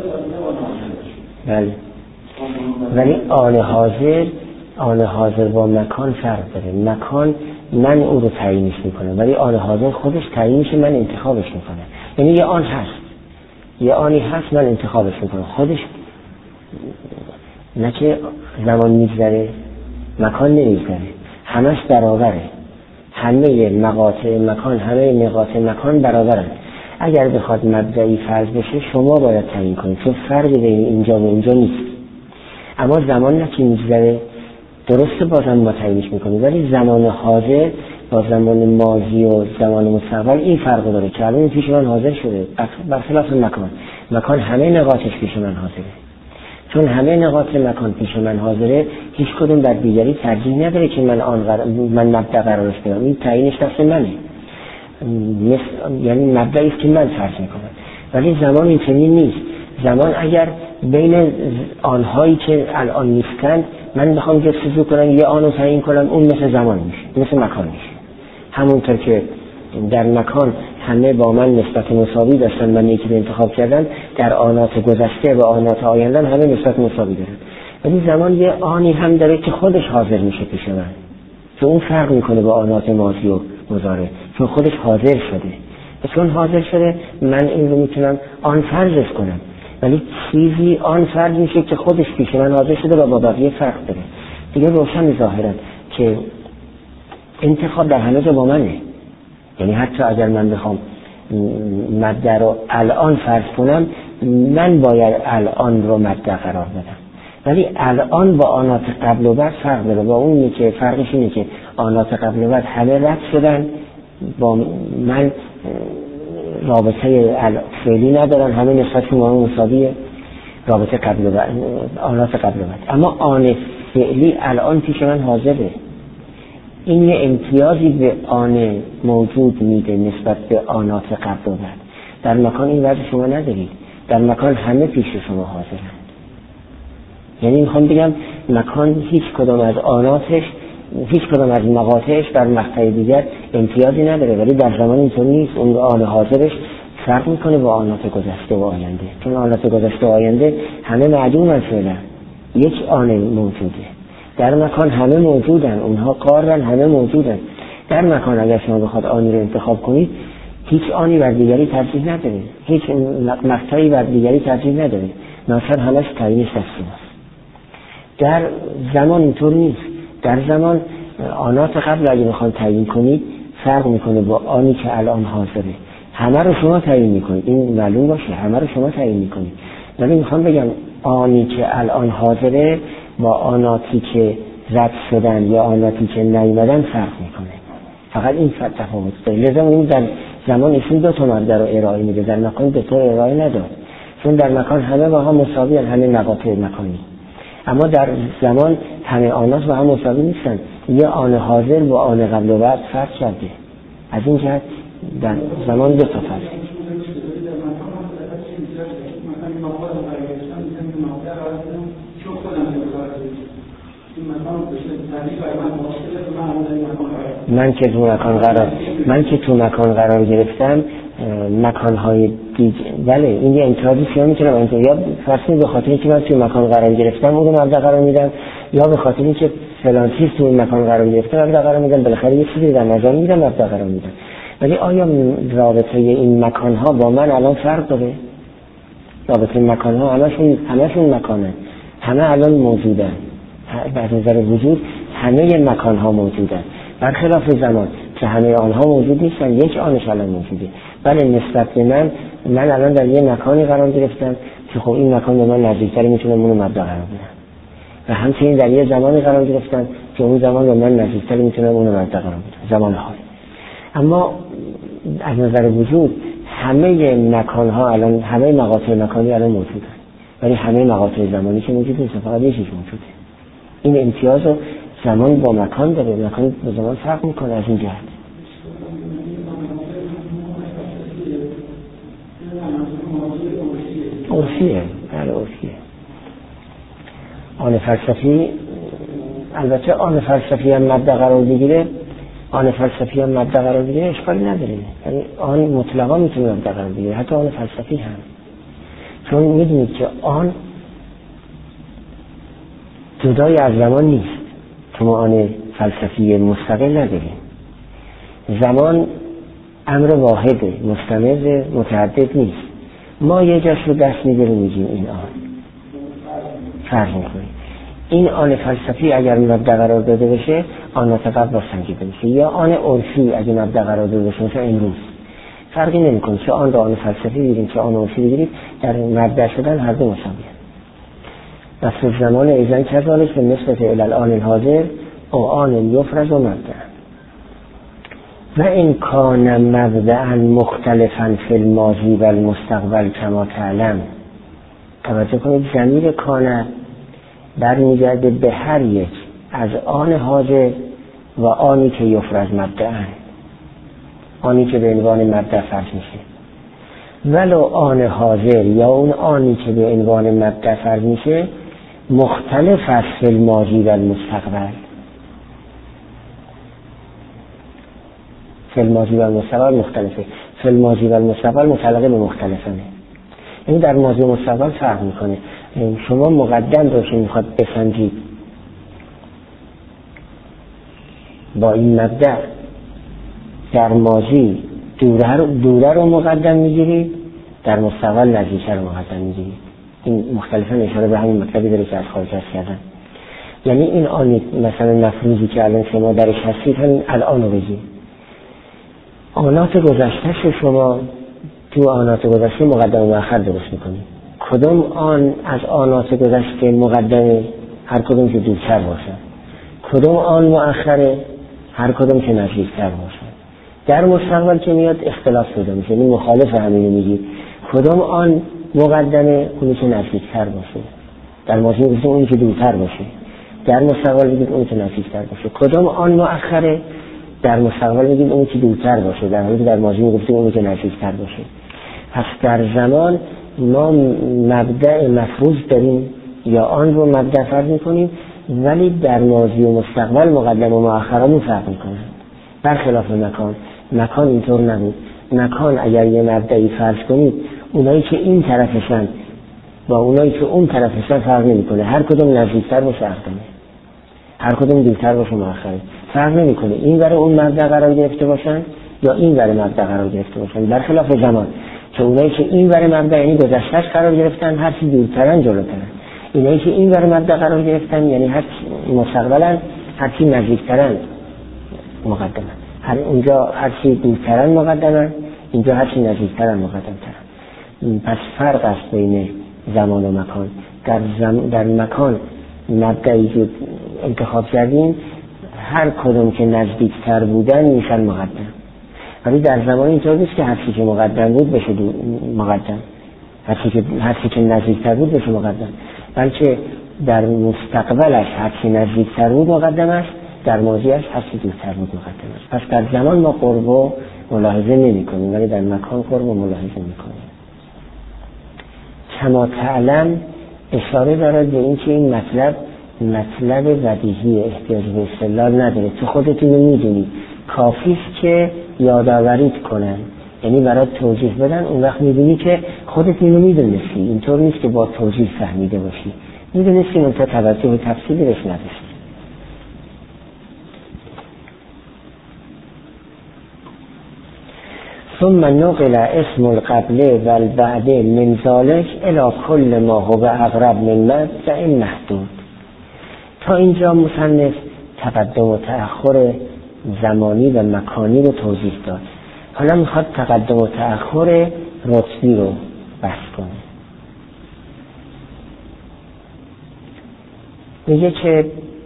بله. ولی آن حاضر با مکان فرق داره. مکان من او رو تعیینش میکنم، ولی آن حاضر خودش تعیینش من انتخابش میکنم. یعنی یه آن هست، یه آنی هست، من انتخابش میکنم خودش. نه که زمان میگذره مکان نمیگذره، همش برابره، همه مقاطع مکان برابرن. اگر بخواد مبدئی فرض بشه شما باید تعیین کنید، چون فرق بین اینجا و اینجا نیست. اما زمان نه که میگذره درسته بازم ما تعیینش میکنیم، ولی زمان حاضر با زمان ماضی و زمان مستقبل این فرق داره که الان پیش من حاضر شده، برخلاف مکان همه نقاطش پیش من حاضره. چون همه نقاط مکان پیش من حاضره، هیچ کدوم بر دیگری ترجیح نداره که من مبدا قرارش بدم. این تعیینش دست منه، یعنی مبدایی است که من فرض میکنم. ولی زمان اینطوری نیست. زمان اگر بین آنهایی که الان نیستند من بخوام جستجو کنم یه آنو تعیین کنم، اون مثل زمان میشه، مثل مکان میشه. همونطور که در مکان همه با من نسبت مساوی داشتن، من یکی رو انتخاب کردم، در آنات گذشته و آنات آینده همه نسبت مساوی دارن. ولی زمان یه آنی هم داره که خودش حاضر میشه پیش من، که اون فرق میکنه با آنات ماضی و مضارع، چون خودش حاضر شده. چون حاضر شده من این رو میتونم آن فرضش کنم، ولی چیزی آن فرض میشه که خودش پیش من حاضر شده و با بقیه فرق داره. دیگه روشن ظاهرا که انتخاب در همه جا با منه. یعنی حتی اگر من بخوام مبدا رو الان فرض کنم، من باید الان رو مبدا قرار بدم، ولی الان با آنات قبل و بعد فرق داره. با اونی که فرقش اینه که آنات قبل و بعد همه رد شدن، با من رابطه فعلی ندارن، همه نسبتشون با من مساویه، رابطه قبل و بعد، آنات قبل و بعد. اما آن فعلی الان پیش من حاضره. این یه امتیازی به آن موجود میده نسبت به آنات قبل و بعد. در مکان این وضع شما ندارید، در مکان همه پیش شما حاضرند. یعنی میخوام بگم مکان هیچ کدام از آناتش، هیچ کدام از مقاطعش بر مقطع دیگر امتیازی نداره، ولی در زمان اینطور نیست. اون آن حاضرش فرق میکنه با آنات گذشته و آینده، چون آنات گذشته و آینده همه معدومن فعلا، یک آن موجوده. در مکان همه موجودن، اونها قارن، همه موجودن. در مکان اگر شما بخواد آنی رو انتخاب کنید، هیچ آنی بر دیگری ترجیح نداره، هیچ مقطعی بر دیگری ترجیح نداره، مثلا همش تعیینش دست ماست. در زمان اینطور نیست. در زمان آنات قبل اگه بخواد تعیین کنید فرق میکنه با آنی که الان حاضره. همه رو شما تعیین میکنید، این معلوم باشه، همه رو شما تعیین میکنید. ولی میخوام بگم آنی که الان حاضره با آناتی که رد شدن یا آناتی که نیامدن فرق میکنه. فقط این تفاوت داره. لذا اون در زمان ایشون دو تا مبدا رو ارائه میده، در مکان دو تا ارائه نداد، چون در مکان همه با هم مساوی هستند، همه مقاطع مکانی. اما در زمان همه آنات با هم مساوی نیستن. یه آن حاضر با آن قبل و بعد فرق کرده. از این جهت در زمان دو تا فرق. من که تو مکان قرار گرفتم، مکان‌های دیگه، بله این یه امتیازی که من میتونم یا فرض به خاطر اینکه من توی مکان قرار گرفتم اون رو مبدا قرار میدم، یا به خاطر اینکه فلان چیز توی مکان قرار گرفته مبدا قرار میدم، بالاخره یه چیزی در نظر میگیرم مبدا قرار میدم. ولی آیا رابطه این مکان‌ها با من الان فرق داره؟ رابطه مکان‌ها همشون مکانن، همه الان موجودن. از نظر وجود همه مکان‌ها موجودن، برخلاف زمان که همه آنها موجود نیستن، یک آنش الان موجوده. بله نسبت به من الان در یه مکانی قرار گرفتم که خب این مکان به من نزدیکتر، میتونم اونو مبدا قرار بدم، و همچنین در یه زمانی قرار گرفتم که اون زمان به من نزدیکتر، میتونم اونو مبدا قرار بدم، زمان حال. اما از نظر وجود همه مکان‌ها الان، همه مقاطع مکانی الان موجودن، ولی همه مقاطع زمانی که موجود نیست، فقط یکیش موجوده. این امتیاز زمان با مکان داره، مکان با زمان فرق میکنه. از این جهت عرفیه، بله عرفیه. آن فلسفی، البته آن فلسفی هم مبدا قرار بگیره، آن فلسفی هم مبدا قرار بگیره اشکالی نداره، یعنی آن مطلقا میتونه مبدا قرار بگیره، حتی آن فلسفی هم، چون میدونید که آن جدای از زمان نیست. تو آن فلسفی مستقل نداریم. زمان امر واحده، مستمر، متعدد نیست. ما یه جاش رو دست میگیریم میگیم این آن فرق میکنیم. این آن فلسفی اگر مبدا قرار داده بشه آن قبل با سنجیده میشه، یا آن عرفی اگر مبدا قرار داده بشه مثلا امروز فرقی نمیکنه چه آن را آن فلسفی بگیریم چه آن عرفی بگیریم، در مبدا شدن هر دو مساویه. نفس زمان ایزن کذالک به نسبت الان الحاضر او آن یفرز و مبدا و این کان مبدأ مختلفا فی الماضی و المستقبل کما تعلم. توجه کنید ضمیر کان برمیگرده به هر یک از آن حاضر و آنی که یفرز مبدأ، آنی که به عنوان مبدأ فرض میشه. ولو آن حاضر یا اون آنی که به عنوان مبدأ فرض میشه مختلف است فی الماضی و المستقبل. فی الماضی و المستقبل مختلفه. فی الماضی و المستقبل متعلق به مختلفه، یعنی در ماضی و مستقبل فرق میکنه. شما مقدم رو که میخواد بسنجید با این مبدأ در ماضی دوره رو مقدم میگیرید، در مستقبل نزدیکه رو مقدم میگیرید. این مختلفه اشاره به همین مطلبی داره که از خارج کردن. یعنی این آن مثلا مفروضی که الان شما درش هستید همین الان رو بگید. آنات گذشته شما تو آنات گذشته مقدم و مؤخر درست میکنید. کدوم آن از آنات گذشته مقدمه؟ هر کدوم که دورتر باشه. کدوم آن مؤخره؟ هر کدوم که نزدیکتر باشه. در مستقبل که میاد اختلاف پیدا میشه، یعنی مخالف همینو میگید. کدوم آن مقدمه؟ اونی که نزدیکتر باشه. در ماضی میگید اونی که دورتر باشه، در مستقبل میگید اونی که نزدیکتر باشه. کدوم آن مؤخره؟ در مستقبل میگید اونی که دورتر باشه، در حالی که در ماضی میگید اونی که نزدیکتر باشه. پس در زمان ما مبدأ مفروض داریم یا آن رو مبدأ فرض میکنیم، ولی در ماضی و مستقبل مقدم و مؤخرامون فرق میکنن. برخلاف مکان اینطور نبود. مکان اگر یه مبدأی فرض کنید اونایی که این طرفشن با اونایی که اون طرفشن فرق نمیکنه، هر کدوم نزدیکتر باشه اقدمه، هر کدوم دورتر باشه مؤخره، فرق نمیکنه این برای اون مبدأ قرار گرفته باشن یا این برای مبدأ قرار گرفته باشن. برخلاف زمان که اونایی که این برای مبدأ یعنی گذشته‌اش قرار گرفتن هر چی دورترن جلوترن، اینایی که این برای مبدأ قرار گرفتن یعنی هر مستقبلن هر چی نزدیکترن مقدمن، هر اونجا هر چی دورترن مقدمن، اینجا هر چی نزدیکترن مقدمترن. پس فرق است بین زمان و مکان. در مکان مبدأی که انتخاب کردیم هر کدوم که نزدیکتر بودن میشن مقدم، ولی در زمان اینطور نیست که هر چی که مقدم بود بشه مقدم، هر چی که نزدیکتر بود بشه مقدم، بلکه در مستقبلش هر چی نزدیکتر بود مقدم است، در ماضیش هر چی دورتر بود مقدم است. پس در زمان ما قرب و ملاحظه نمی کنیم، ولی در مکان قرب و ملاحظه می کنیم. کما تعلم اشاره دارد به این که این مطلب بدیهی احتیاج به استدلال نداره، تو خودتون میدونی، کافیست که یادآوریت کنن، یعنی برات توضیح بدن، اون وقت میدونی که خودت اینو میدونستی، اینطور نیست که با توضیح فهمیده باشی، میدونستی منتها توجه و تفصیلی بهش نداشتی. ثم نقل اسم القبل و البعد من ذلك الى كل ما هو اقرب من مبدأ محدود. تا اینجا مصنف تقدم و تأخر زمانی و مکانی رو توضیح داد. حالا میخواد تقدم و تأخر رتبی رو بحث کنه. میگه که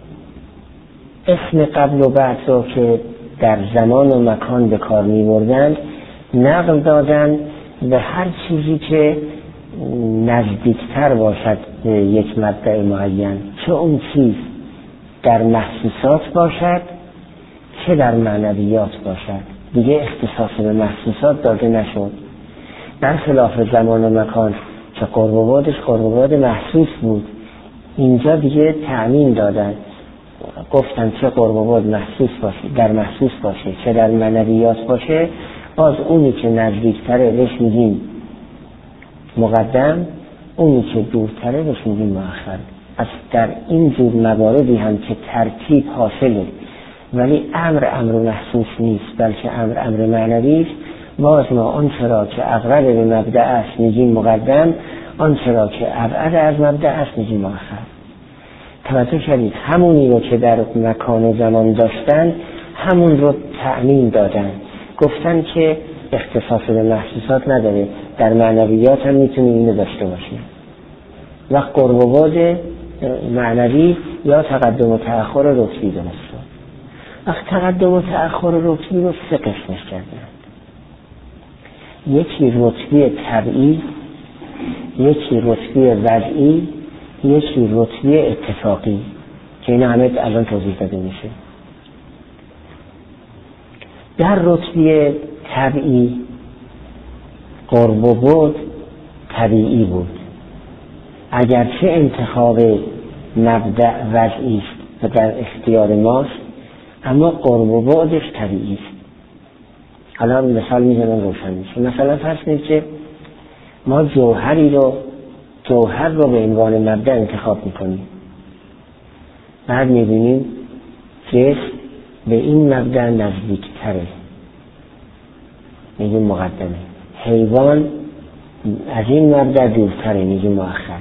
اسم قبل و بعد رو که در زمان و مکان به کار میبردن نقل دادن به هر چیزی که نزدیکتر باشد به یک مبدأ معین، چه اون چیز در محسوسات باشد چه در معنویات باشد. دیگه اختصاص به محسوسات داده نشد، برخلاف زمان و مکان که قرب و بعدش قرب و بعد محسوس بود، اینجا دیگه تعمیم دادن گفتن چه قرب و بعد محسوس باشه، در محسوس باشه چه در معنویات باشه، باز اونی که نزدیکتره بهش میگیم مقدم، اونی که دورتره بهش میگیم مؤخر. از در این جور مواردی هم که ترتیب حاصله ولی امر محسوس نیست بلکه امر معنوی است، باز ما آنچه را که اقرب به مبدأ است میگیم مقدم، آنچه را که ابعد از مبدأ است میگیم مؤخر. توجه کردید؟ همونی رو که در مکان و زمان داشتن همون رو تعمیم دادن، گفتن که اختصاص به محسوسات نداره، در معنویات هم میتونیم اینو داشته باشیم. وقت قرب و بعد معنوی یا تقدم و تأخر رتبی درست شد. وقت تقدم و تأخر رتبی رو سه قسمش کردن، یکی رتبی طبعی، یکی رتبی وضعی، یکی رتبی اتفاقی که اینا همه الان توضیح داده میشه. در رتبی طبعی قرب و بعد طبیعی بود، اگرچه انتخاب مبدأ وضعی است و در اختیار ماست، اما قرب و بعدش طبیعی است. حالا مثال میزنم روشن میشه. مثلا فرض کنید که ما جوهر رو به عنوان مبدأ انتخاب میکنیم، بعد میبینیم جسم به این مبدأ نزدیکتره، میگیم مقدمه. حیوان از این مبدأ دورتره، میگیم مؤخر.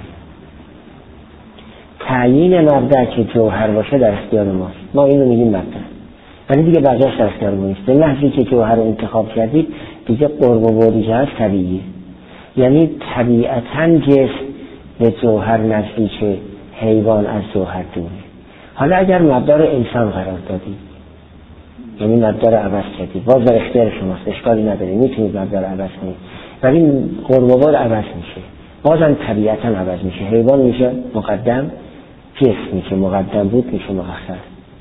تعیین مبدأ که جوهر باشه در اختیار ماست، ما اینو میگیم مبدأ، ولی دیگه بقیه‌اش در اختیار ما نیست. به محضی که جوهر رو انتخاب کردید دیگه قرب و بعدی که هست طبیعیه، یعنی طبیعتاً جسم به جوهر نزدیکه، حیوان از جوهر دوره. حالا اگر مبدأ رو انسان قرار دادید، یعنی مبدأ رو عوض کردید، باز در اختیار شماست، اشکالی نداره، میتونید مبدأ رو عوض کنید، ولی قرب و بعد عوض میشه، بازم طبیعتاً عوض میشه. حیوان میشه مقدم، جسمی که مقدم بود میشه مؤخر.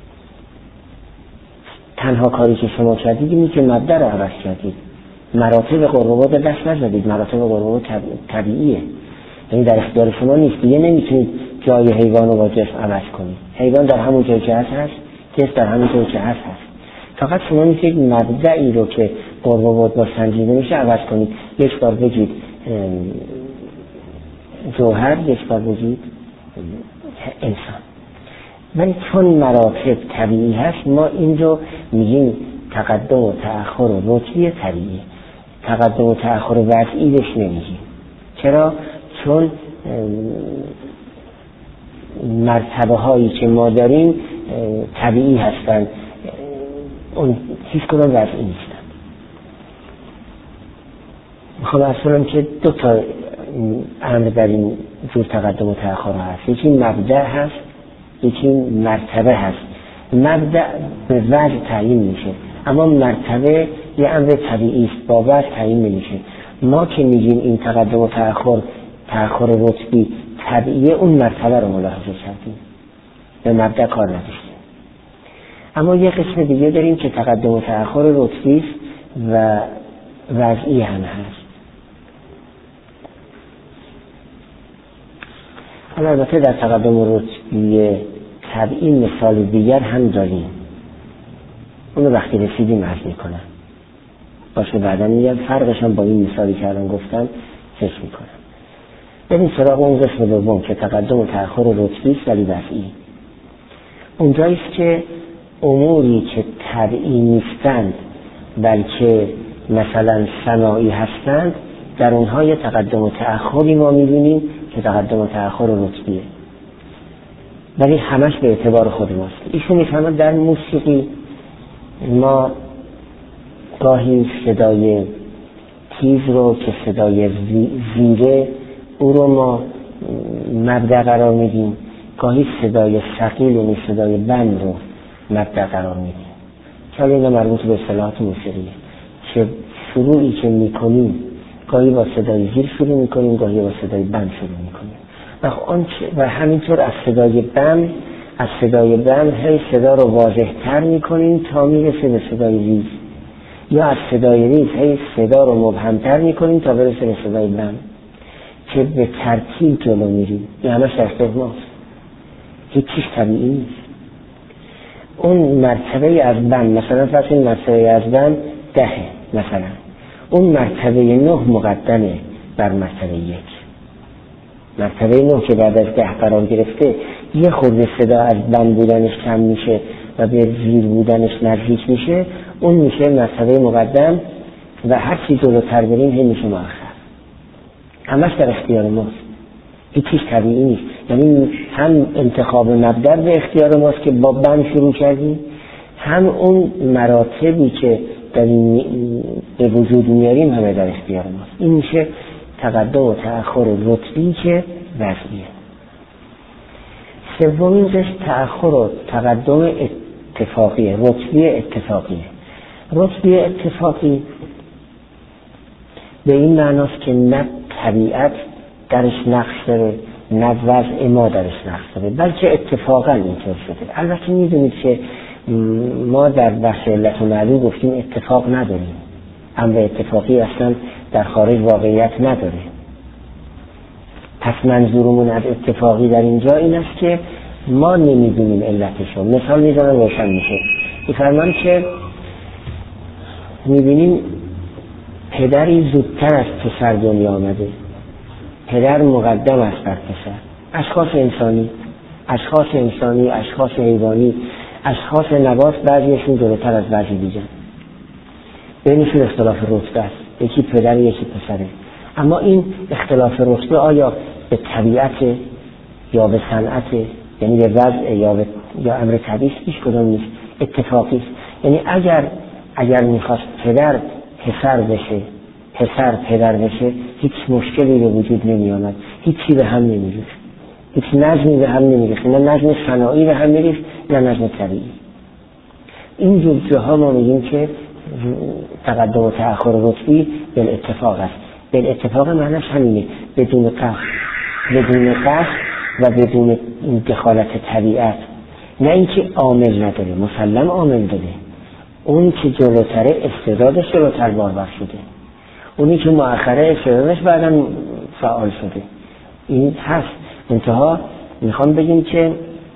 تنها کاری که شما کردید اینه که مبدأ رو عوض کردید، مراتب قرب و بعد دست نزدید. مراتب قرب و بعد طبیعیه، یعنی در اختیار شما نیست، دیگه نمیتونید جای حیوان رو با جسم عوض کنید. حیوان در همون جایی که هست، جسم در همون جایی که هست. فقط شما میتونید مبدأی رو که قرب و بعد با سنجیده میشه عوض کنید. یک بار بگید جوهر، یک بار بگید انسان. ولی چون مراتب طبیعی هست، ما این رو میگیم تقدم و تأخر و رتبی طبیعی. تقدم و تأخر وضعی بهش نمیگیم. چرا؟ چون مرتبه هایی که ما داریم طبیعی هستند، اون هیچ کدام وضعی نیستند. میخوام اصلا که دو تا امر در این جور تقدم و تأخر هست، یکی مبدأ هست، یکی مرتبه هست. مبدأ به وضع تعیین میشه، اما مرتبه یه امر طبیعی است، با وضع تعیین نمیشه. ما که میگیم این تقدم و تأخر رتبی طبیعیه، اون مرتبه رو ملاحظه کردیم، به مبدأ کار نداشتیم. اما یه قسم دیگه داریم که تقدم و تأخر رتبی است و وضعی هم هست. البته در تقدم و رتبی طبیعی مثال دیگر هم داریم، اونو وقتی رسیدیم عرض میکنم باشه، بعدا میگم فرقش هم با این مثالی که الان گفتم فکر میکنم. بریم سراغ اون قسم دوم که تقدم و تأخر رتبی است ولی وضعی. اونجاییست که اموری که طبیعی نیستند بلکه مثلا صناعی هستند، در اونها یه تقدم و تأخری ما میبینیم که تقدم و تأخر رتبیه، ولی همش به اعتبار خود ماست. ایشون میفهمد در موسیقی ما گاهی صدای تیز رو که صدای زیره او رو ما مبدأ قرار میدیم، گاهی صدای ثقیل یعنی صدای بند رو مبدأ قرار میدیم. که اینا مربوط به اصطلاحات موسیقیه که شروعی که میکنیم گاهی با صدای زیر شروع میکنیم، گاهی با صدای بند شروع میکنیم و همینطور از صدای بند هی صدا رو واضح تر میکنیم تا میرسه به صدای ریز، یا از صدای ریز هی صدا رو مبهم تر میکنیم تا برسه به صدای بند، که به ترتیب جلو میریم. این همش در ذهن ماست، هیچ چیز طبیعی نیست. اون مرتبه از بند، مثلا فرض کنید مرتبه از بند 10 مثلا، اون مرتبه 9 مقدمه بر مرتبه 1. مرتبه 9 که بعد از 10 قرار گرفته یه خورده صدا از بند بودنش کم میشه و به زیر بودنش نزدیک میشه، اون میشه مرتبه مقدم و هر چی جلوتر بریم هی میشه مؤخر. همش در اختیار ماست، هیچیش طبیعی نیست. یعنی هم انتخاب مبدأ به اختیار ماست که با بند شروع کردیم، هم اون مراتبی که در به وجود میاریم همه در اختیار ماست. این میشه تقدم و تأخر رتبی که وضعیه. سومین قسم تأخر و تقدم اتفاقیه، رتبی اتفاقیه. رتبی اتفاقی به این معناست که نه طبیعت درش نقش داره، نه وضع ما درش نقش داره، بلکه اتفاقا اینطور شده. البته میدونید که ما در بحث علت و معلول گفتیم اتفاق نداریم، امر اتفاقی اصلا در خارج واقعیت نداره. پس منظورمون از اتفاقی در اینجا این است که ما نمیدونیم علتشو. مثال میزنم روشن میشه. میفرمم که میبینیم پدری زودتر از پسر دنیا آمده، پدر مقدم است بر پسر. اشخاص انسانی، اشخاص حیوانی، اشخاص نبات، بعضیشون جلوتر از بعضی دیگه. بینشون اختلاف رتبه است، یکی پدر یکی پسره. اما این اختلاف رتبه آیا به طبیعت یا به صنعت، یعنی به وضع یا امر طبیعی هیچ کدام نیست، اتفاقی است. یعنی اگر میخواست پدر پسر بشه، پسر پدر بشه، هیچ مشکلی به وجود نمی آمد، هیچی به هم نمی ریخت، هیچ نظمی به هم نمی ریخت، نه نظم صناعی به هم می ریخت نه نظم طبیعی. این جزءها ما میگیم که تقدم و تأخر رتبی بالاتفاق است. بالاتفاق معنیش همینه، بدون قصد و بدون دخالت طبیعت. نه اینکه عامل نداره، مسلم عامل داره. اون که جلوتره استعدادش جلوتر بارور شده، اونی که مؤخره استعدادش بعداً فعال شده. این هست. انتها میخوام بگیم که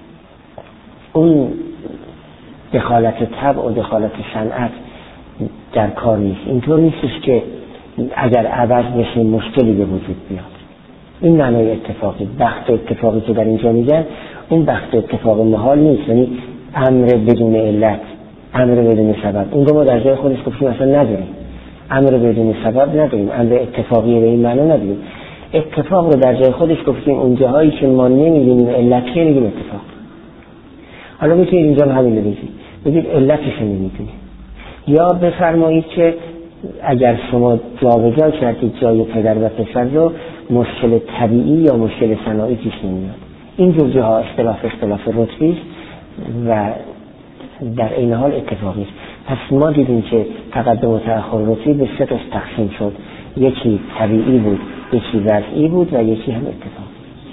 اون دخالت طبع و دخالت صنعت در کار نیست. اینطور نیستش که اگر عوض بشه مشکلی به وجود بیاد. این معنای اتفاقی، بخت اتفاقی که در اینجا میگن، اون بخت اتفاق محال نیست، یعنی امر بدون علت، امر بدون سبب. اون رو ما در جای خودش گفتیم اصلا نداریم. امر بدون سبب نداریم، امر اتفاقی به این معنی نداریم. اتفاق رو در جای خودش گفتیم اون جاهایی که ما نمیدونیم علت چیه میگیم اتفاق. حالا میتونید اینجا همین رو بگید علتش نمیدونید. یا بفرمایید که اگر شما جابجا کردید جای پدر و پسر رو، مشکل طبیعی یا مشکل صناعی پیش نمیاد. این جزء ها اختلاف رتبی است و در این حال اتفاقی است. پس ما دیدیم که تقدم و تأخر رتبی به 3 قسم تقسیم شد. یکی طبیعی بود، یکی وضعی بود و یکی هم اتفاقی.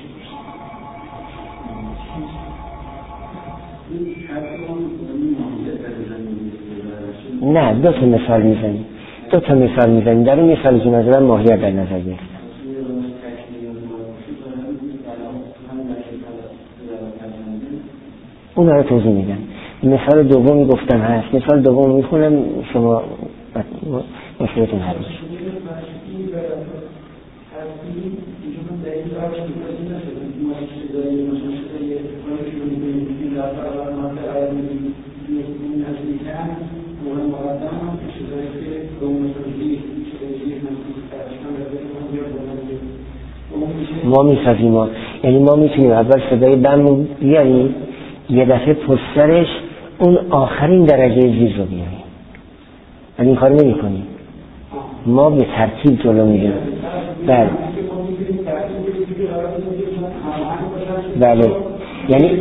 نه، 2 تا مثال میزنیم. در این مثالی که نظرم ماهیت در نظر گرفتم. اون رو توضیح میدم. مثال دومی گفتم هست. مثال دوم میخونم، شما مشکلتون حل میشه. ما میسازیم، یعنی ما میتونیم اول صدای بم بیاریم، یه دفعه پشترش اون آخرین درجه زیر رو بیاریم. ولی این کار نمی کنیم، ما به ترتیب جلو میریم. بله. یعنی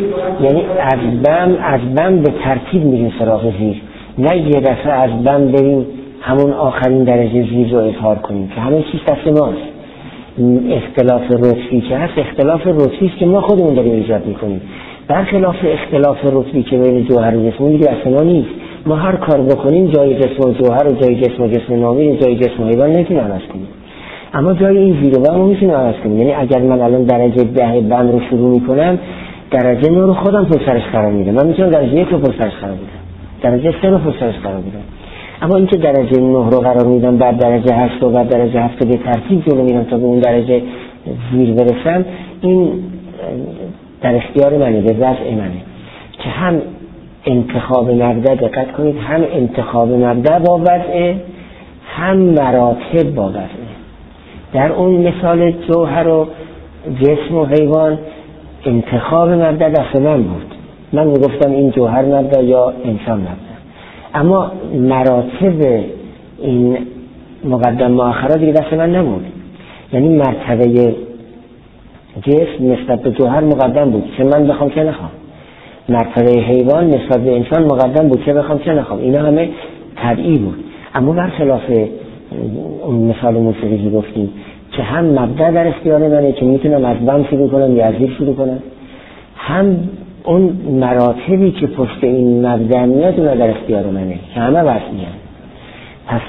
از بم به ترتیب میریم سراغ زیر، نه یه دفعه از بم بریم همون آخرین درجه زیر رو اظهار کنیم که همه چیز دست ماست. اختلاف رتبی که هست، اختلاف رتبی است که ما خودمون داریم ایجاد میکنیم. برخلاف اختلاف رتبی که بین جوهر و جسم میگه اصلا نیست. ما هر کار بکنیم جای جسم و جوهر و جای جسم و جسم نامی، جای جسم و حیوان نمیتونیم عوض کنیم، اما جای این زیر و بم رو میتونیم عوض کنیم. یعنی اگر من الان درجه 10 بم رو شروع میکنم، درجه 9 رو خودم پشت سرش قرار میدم. من میتونم درجه 1 رو پشت سرش قرار بدم، درجه 3 رو پشت سرش قرار بدم. اما اینکه درجه 9 رو قرار میدم، بعد درجه 8 و بعد درجه 7 به ترتیب جلو میرم تا به اون درجه زیر برسم، این در اختیار منه، به وضع منه که هم انتخاب مبدأ، دقت کنید، هم انتخاب مبدأ با وضع، هم مراتب با وضع. در اون مثال جوهر و جسم و حیوان انتخاب مبدأ دست من بود، من میگفتم این جوهر مبدأ یا انسان مبدأ. اما مراتب این مقدم مؤخرات دیگه دست من نبود. یعنی مرتبه جسم نسبت به جوهر مقدم بود چه من بخوام چه نخوام، مرتبه حیوان نسبت به انسان مقدم بود چه بخوام چه نخوام. اینا همه طبیعی بود. اما برخلاف اون مثال موسیقی گفتیم که هم مبدأ در اختیار منه که میتونم از بم شروع کنم یا از زیر شروع کنم، هم اون مراتبی که پشت این مبدأ میاد اون در اختیار منه که همه وضعی هم. پس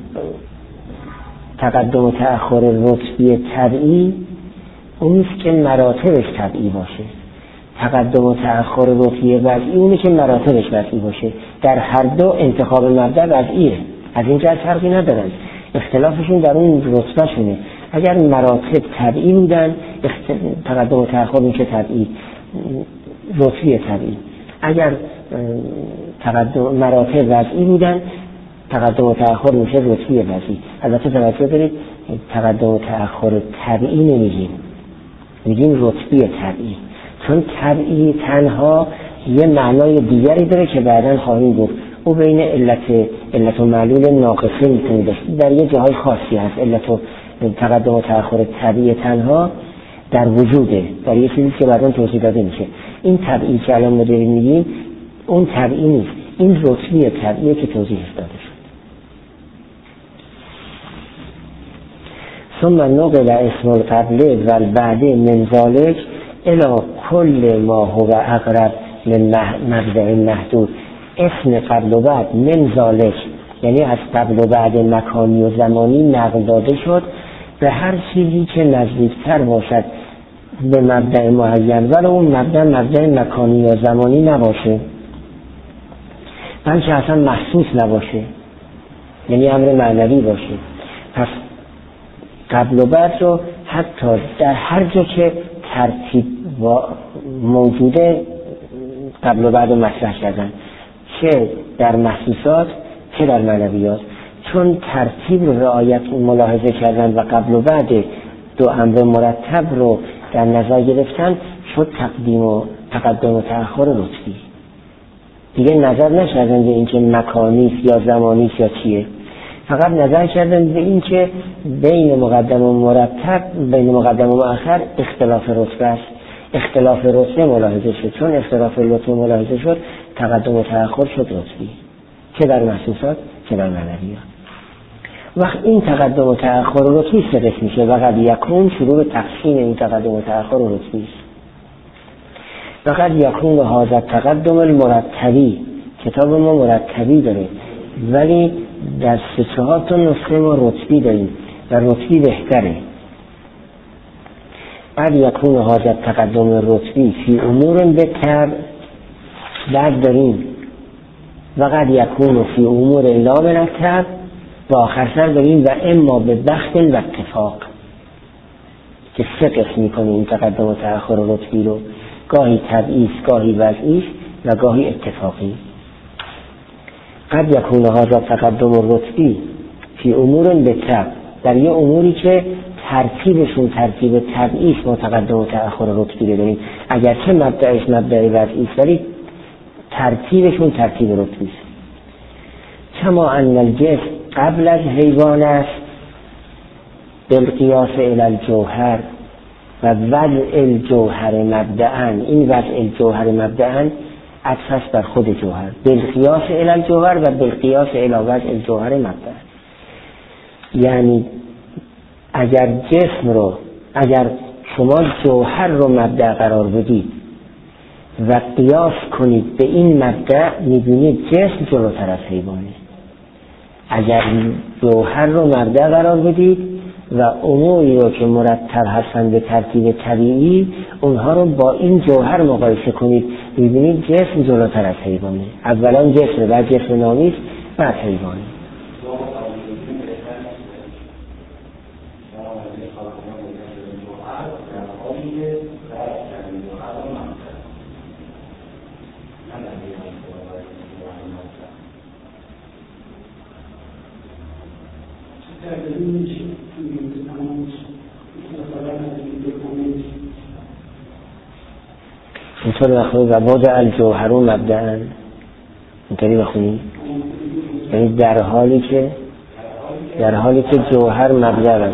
تقدم و تأخر رتبی طبیعی اونیست که مراتبش طبیعی باشه، تقدم و تأخر رتبی وضعی اونی که مراتبش وضعی باشه. در هر دو انتخاب مبدأ وضعیه، از این جهت فرقی ندارن، اختلافشون در اون رتبه شونه. اگر مراتب طبیعی بودن تقدم و تأخر میشه طبیعی، رتبی طبیعی. اگر تقدم مراتب وضعی بودن تقدم و تأخر میشه رتبی وضعی. البته توجه دارید تقدم و تأخر طبیعی نمیگیم، میگیم رتبی طبیعی، چون طبیعی تنها یه معنای دیگری داره که بعداً خواهیم گفت. او بین علت و معلول ناقصه میتونه داشت، در یه جاهای خاصی هست. علت و تقدم و تأخر طبیعی تنها در وجوده، در یه چیزی که بعداً توضیح داده میشه. این طبیعی که الان ما داریم میگیم اون طبیعی نیست، این رتبی طبیعی که توضیح داده شد. ثم نقل اسم القبله و البعد من ذلك الى كل ما هو اقرب من مبدأ محدود. اسم قبل و بعد من ذلك یعنی از قبل و بعد مکانی و زمانی نقل داده شد به هر چیزی که نزدیکتر باشد به مبدأ معین، ولی اون مبدأ مکانی یا زمانی نباشه، بلکه اصلا محسوس نباشه، یعنی امر معنوی باشه. پس قبل و بعد رو حتی در هر جا که ترتیب موجوده قبل و بعد رو مطرح کردن، چه در محسوسات چه در معنویات، چون ترتیب رو رعایت ملاحظه کردن و قبل و بعد دو امر مرتب رو در نظر گرفتن، شد تقدم و تأخر رتبی. دیگه نظر نکردن به اینکه مکانیست یا زمانیست یا چیه، فقط نظر کردن به این که بین مقدم و مرتب، بین مقدم و مؤخر اختلاف رتبه است. اختلاف رتبه ملاحظه شد، چون اختلاف رتبه ملاحظه شد تقدم و تأخر شد رتبی، چه در محسوسات چه در معنویات. وقت این تقدم و تأخر رتبی سه میشه و قد یکون شروع تقسیم این تقدم و تأخر رتبی است. و قد یکون هذا تقدم المرتبی، کتاب ما مرتبی داره ولی در 3-4 تا نسخه ما رتبی داریم و رتبی بهتره. قد یکون هذا تقدم رتبی فی امور بهتر، بعد داریم و قد یکون فی امور لا مرتب و آخر سر داریم و اما به بخت و اتفاق، که 3 قسم میکنیم این تقدم و تأخر رتبی رو، گاهی طبیعی، گاهی وضعی و گاهی اتفاقی. قد یکون هذا تقدم رتبی فی امور بهتر، در یه اموری که ترتیبشون ترتیب طبیعی است ما تقدم و تأخر رتبی رو داریم، اگرچه مبدأش مبدأ وضعی است ولی ترتیبشون ترتیب رتبی است. کما ان الجسم قبل از حیوان است بالقیاس الی الجوهر و وضع الجوهر مبدأً، این وضع الجوهر مبدأً عطف بر خود جوهر، بالقیاس الی الجوهر و بالقیاس الی وضع الجوهر مبدأ. یعنی اگر شما جوهر رو مبدأ قرار بدید و قیاس کنید به این مبدأ، می‌بینید جسم جلوتر از حیوانه. اگر جوهر رو مبدأ قرار بدید و اموری رو که مرتب هستن به ترتیب طبیعی، اونها رو با این جوهر مقایسه کنید، ببینید جسم جلوتر از حیوانه. اولا جسم، بعد جسم نامیست، بعد حیوانه. اینطور بخونید و وضع الجوهر مبدأ، اینطوری بخونید، یعنی در حالی که جوهر مبدأ است.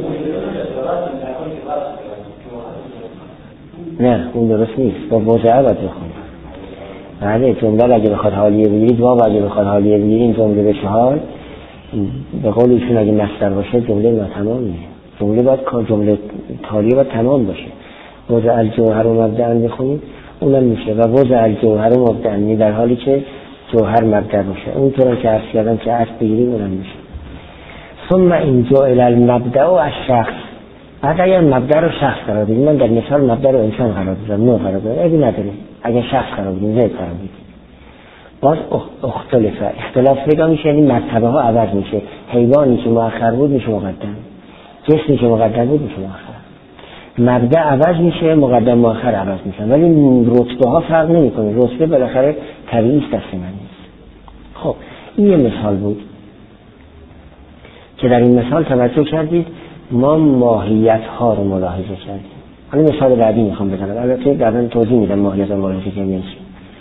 نه اون درست نیست، با وضع باید بخونید. بله جمله اگه بخواد حالیه بگیرید، واو اگه بخواد حالیه بگیرید جمله بشه حال، به قول ایشون اگه مصدر باشه جمله ناتمامیه. جمله باید جمله تالیه باید تمام باشه. وضع الجوهر مبدأ بخونید اونم میشه و وضع الجوهر مبدأ در حالی که جوهر مبدأ باشه. اونطور که عرض کردم که عرض بگیریم اونم میشه. ثم این جعل المبدأ از شخص، بعد اگر مبدأ رو شخص قرار بدیم، من در مثال مبدأ رو انسان قرار بدم، نوع قرار بدم، ابی نداره. اگر شخص قرار بدیم، زید قرار بدیم، باز اختلاف پیدا میشه، یعنی مرتبه ها عوض میشه. حیوانی که مؤخر بود میشه مقدم، جسمی که مقدم بود میشه مؤخر. مبدأ عوض میشه، مقدم مؤخر عوض میشه، ولی رتبه ها فرق نمیکنه. رتبه بالاخره طبیعی است، دست من نیست. خب این یه مثال بود که در این مثال توجه کردید ما ماهیت ها رو ملاحظه کردیم. حالا مثال بعدی میخوام بزنم، البته بعداً توضیح میدم ماهیت و ملاحظه که میشه.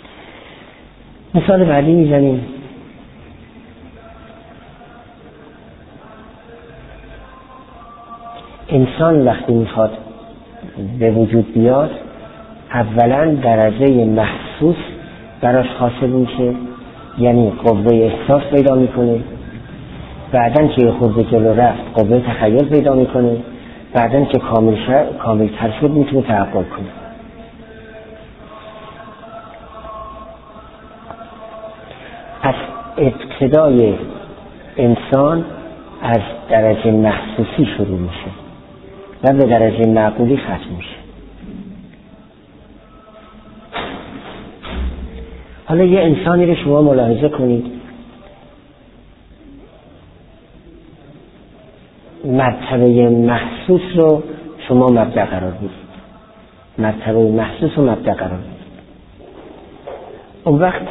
مثال بعدی میزنیم. انسان وقتی میخواد به وجود بیاد، اولا درجه محسوس براش حاصل میشه، یعنی قوه احساس پیدا میکنه. بعدن که خود جلو رفت قوه تخیل پیدا میکنه. بعدن که کاملتر شد میتونه تعقل کنه. از ابتدای انسان از درجه محسوسی شروع میشه و به درجه معقولی ختم میشه. حالا یه انسانی رو شما ملاحظه کنید، مرتبه محسوس رو شما مبدأ قرار بدید، مرتبه محسوس رو مبدأ قرار بدید. اون وقت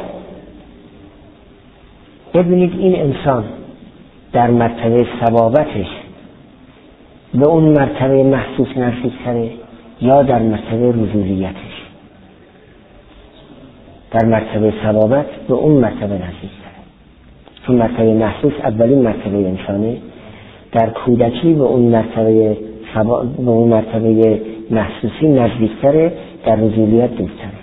ببینید این انسان در مرتبه ثبابتش به اون مرتبه محسوس نزدیک‌تره یا در مرتبه رذولیتش؟ در مرتبه ثبابت به اون مرتبه نزدیک‌تره، چون مرتبه محسوس اولین مرتبه انسانه. در کودکی به اون مرتبه محسوسی نزدیک‌تره، در رذولیت دورتره.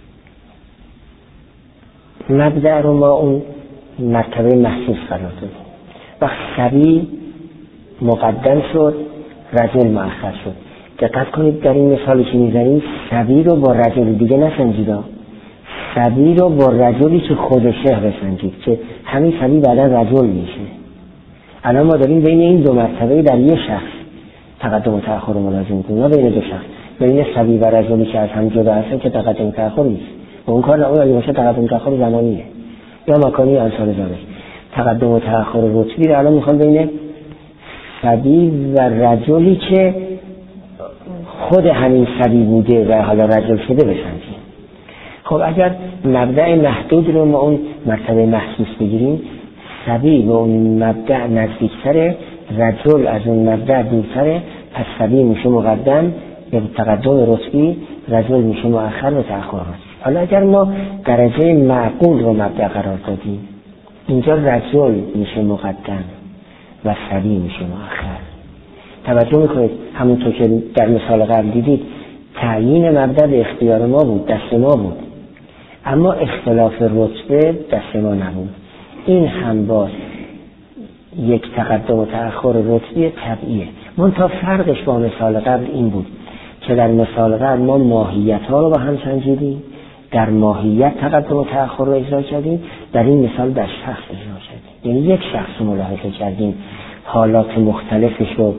مبدأ رو ما اون مرتبه محسوس قرار دادیم. وقت صبی مقدم شد، رجل مؤخر شد. دقت کنید در این مثالی که میزنیم صبی رو با رجل دیگه نسنجید، صبی رو با رجلی که خودشه بسنجید که همین صبی بعدا رجل میشه. الان ما داریم بین این دو مرتبه در یک شخص تقدم و تأخر رو ملاحظه می‌کنیم، نه بین دو شخص، بین صبی و رجلی که از هم جدا هستن که تقدم و تأخر نیست. اون کار نه، اون باشه تقدم و تأخر زمانیه یا مکانی یا انسان زمانی. تقدم و تأخر رتبی رو الان میخوام بین صبی و رجلی که خود همین صبی بوده و حالا رجل شده بسنجیم. خب اگر مبدأ محدود رو ما اون مرتبه محسوس بگیریم، صبی به اون مبدأ نزدیکتره، رجل از اون مبدأ دورتره، پس صبی میشه مقدم به تقدم رتبی، رجل میشه مؤخر به تأخر رتبی. حالا اگر ما درجه معقول رو مبدأ قرار دادیم، اینجا رجل میشه مقدم و صبی میشه مؤخر. توجه میکنید همونطور که در مثال قبل دیدید تعیین مبدأ به اختیار ما بود، دست ما بود، اما اختلاف رتبه دست ما نبود. این هم باز یک تقدم و تأخر رتبی طبیعیه. منتها فرقش با مثال قبل این بود که در مثال قبل ما ماهیت ها رو با هم سنجیدیم، در ماهیت تقدم و تأخر رو اجرا کردیم، در این مثال در شخص اجرا کردیم. یعنی یک شخص رو ملاحظه کردیم، حالات مختلفش رو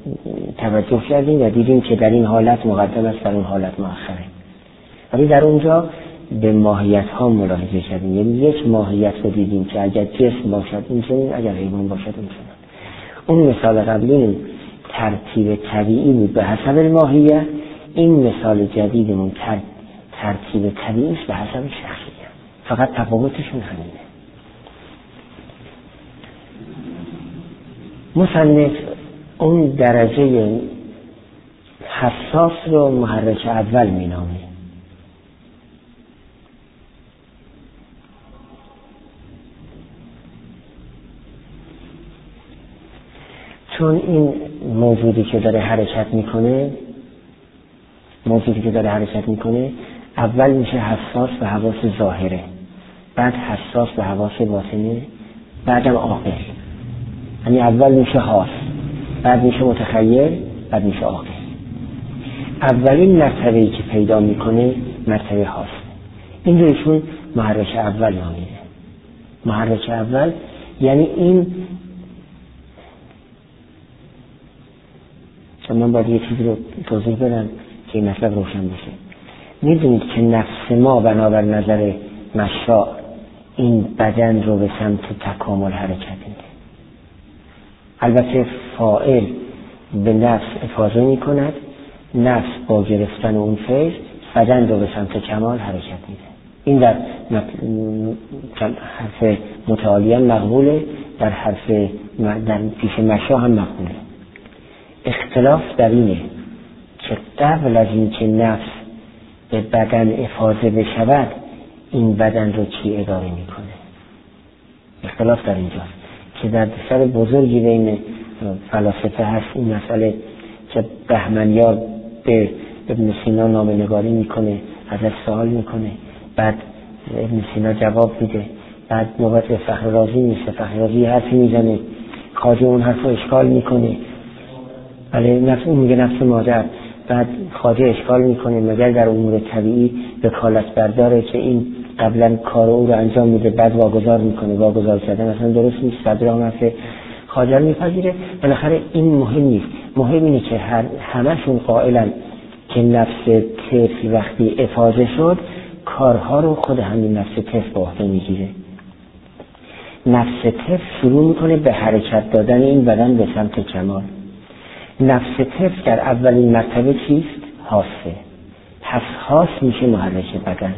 توجه کردیم و دیدیم که در این حالت مقدم است، در اون حالت مؤخره. ولی در اونجا به ماهیت ها ملاحظه کردیم، یعنی یک ماهیت رو دیدیم که اگر جسم باشد این چنین، اگر حیوان باشد این چنین. اون مثال قبلی ترتیب طبیعی بود به حسب ماهیت، این مثال جدیدمون ترتیب طبیعی است به حسب شخصیت، فقط تفاوتشون همینه. مصنف اون درجه حساس رو محرک اول مینامه. چون این موجودی که داره حرکت میکنه اول میشه حساس به حواس ظاهره، بعد حساس به حواس باطنه، بعدم عاقل. یعنی اول میشه حاس، بعد میشه متخیل، بعد میشه عاقل. اولین مرتبه‌ای که پیدا میکنه مرتبه حاس. این رو ایشون محرک اول نامیده. محرک اول یعنی این، من باید یه چیزی رو توضیح بدم که این مطلب روشن بشه. میدونید که نفس ما بنابر نظر مشاع این بدن رو به سمت تکامل حرکت میده. البته فاعل به نفس افاضه میکند، نفس با گرفتن اون فیض بدن رو به سمت کمال حرکت میده. این در حرف متعالیان مقبوله، در پیش مشاع هم مقبوله. اختلاف در اینه که قبل از این که نفس به بدن افاضه بشود این بدن رو کی اداره میکنه. اختلاف در اینجاست که در سر بزرگی بین فلاسفه هست این مسئله که بهمنیار به ابن سینا نامه نگاری میکنه، ازش سوال میکنه، بعد ابن سینا جواب میده، بعد نوبت به فخر رازی میشه، فخر رازی حرفی میزنه، خواجه اون حرف رو اشکال میکنه، ولی نفس اون میگه نفس مادر، بعد خواجه اشکال میکنه مگر در امور طبیعی وکالت برداره که این قبلا کار او رو انجام میده بعد واگذار میکنه، واگذار کردن اصلا درست نیست، صدر هم هست خواجه میپذیره. بالاخره این مهم نیست، مهم اینه که همشون قائلن که نفس طفل وقتی افاضه شد کارها رو خود همین نفس طفل به عهده میگیره. نفس طفل شروع میکنه به حرکت دادن این بدن به سمت کمال. نفس طفل در اولین مرتبه چیست؟ حاسه. پس حاس میشه محرک بدن.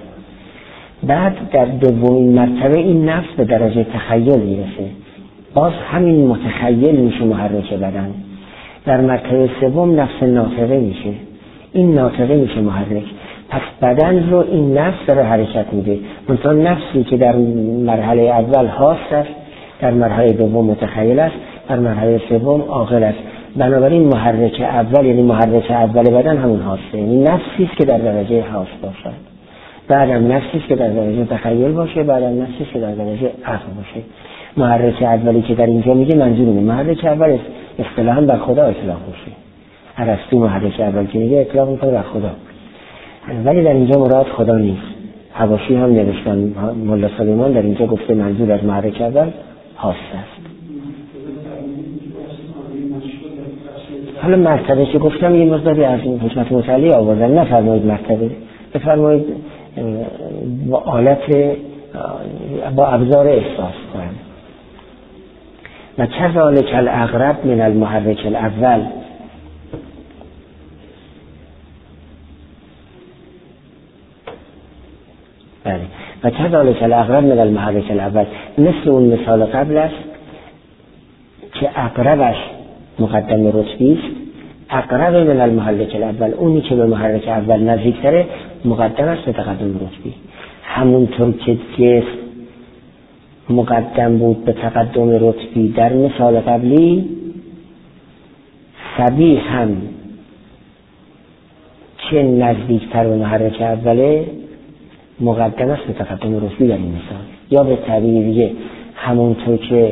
بعد در دومین مرتبه این نفس به درجه تخیل میرسه، باز همین متخیل میشه محرک بدن. در مرتبه سوم نفس ناطقه میشه، این ناطقه میشه محرک. پس بدن رو این نفس داره حرکت میده. منتها نفسی که در مرحله اول حاس است، در مرحله دوم متخیل است، در مرحله سوم عاقل است. بنابراین محرک اول یعنی محرک اول بدن همون حاسه، یعنی نفسی است که در درجه حاس باشد، بعدم نفسی است که در درجه تخیل باشه، بعدم نفسی است که در درجه عقل باشه. محرک اولی که در اینجا میگه منظور اینه محرک اول اصطلاحاً بر خدا اطلاق میشه. ارسطو محرک اول که میگه اطلاق میکنه بر خدا، ولی در اینجا مراد خدا نیست. حواشی هم نوشتن، ملا سلیمان در اینجا گفته منظور از محرک اول حاس است. حالا مرتبه که گفتم یه مقداری از این حکمت متعالی آوردن، نفرمایید مرتبه، بفرمایید با آلت با ابزار احساس کنم. و کذالک الاقرب من المحرک الاول، بله، و کذالک الاقرب من المحرک الاول، مثل اون مثال قبل است که اقربش مقدم رتبی است. اقرب من المحرک الاول، اونی که به محرک اول نزدیکتره مقدم است به تقدم رتبی. همونطور که جسم مقدم بود به تقدم رتبی در مثال قبلی، سبی هم که نزدیکتر به محرک اوله مقدم است به تقدم رتبی در این مثال. یا به تعبیر دیگه همونطور که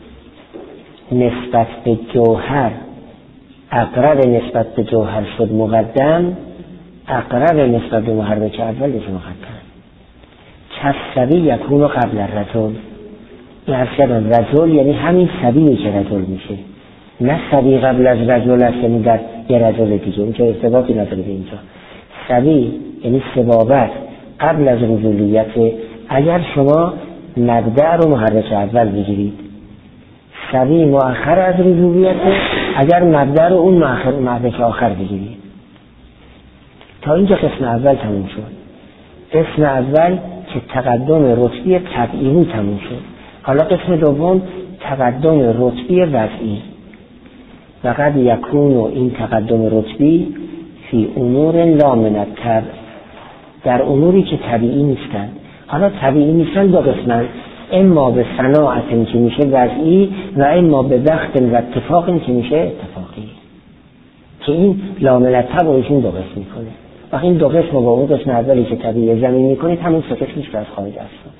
نسبت به جوهر اقرب نسبت به جوهر شد مقدم، اقرب نسبت به محرک اول شد مقدم. کسبی یکون قبل الرجل، این رجل یعنی همین سبیلی که رجل میشه، نه سبی قبل از رجل است یعنی در یه رجل دیگه، اینجا ارتباطی نداره به اینجا. سبی یعنی سبابت قبل از رجولیت. اگر شما مبدأ رو محرک اول بگیرید، سبی مؤخر از رجولیت، اگر مبدأ رو اون محرک آخر بگیرید. تا اینجا قسم اول تموم شد. قسم اول که تقدم رتبی طبیعی تموم شد. حالا قسم دوم تقدم رتبی وضعی. و قد یکون این تقدم رتبی فی امور لا من الطبع، در اموری که طبیعی نیستن. حالا طبیعی نیستن دو قسمن، اما به صناعت که میشه وضعی و اما به بخت و اتفاق که میشه اتفاقی، که این لا من الطبع ایشون دو قسم میکنه. وقتی این دو قسم با اون قسم اولی که طبیعی زمین میکنید همون سه قسمش که از خارج است.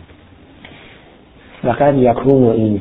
و قد یکون این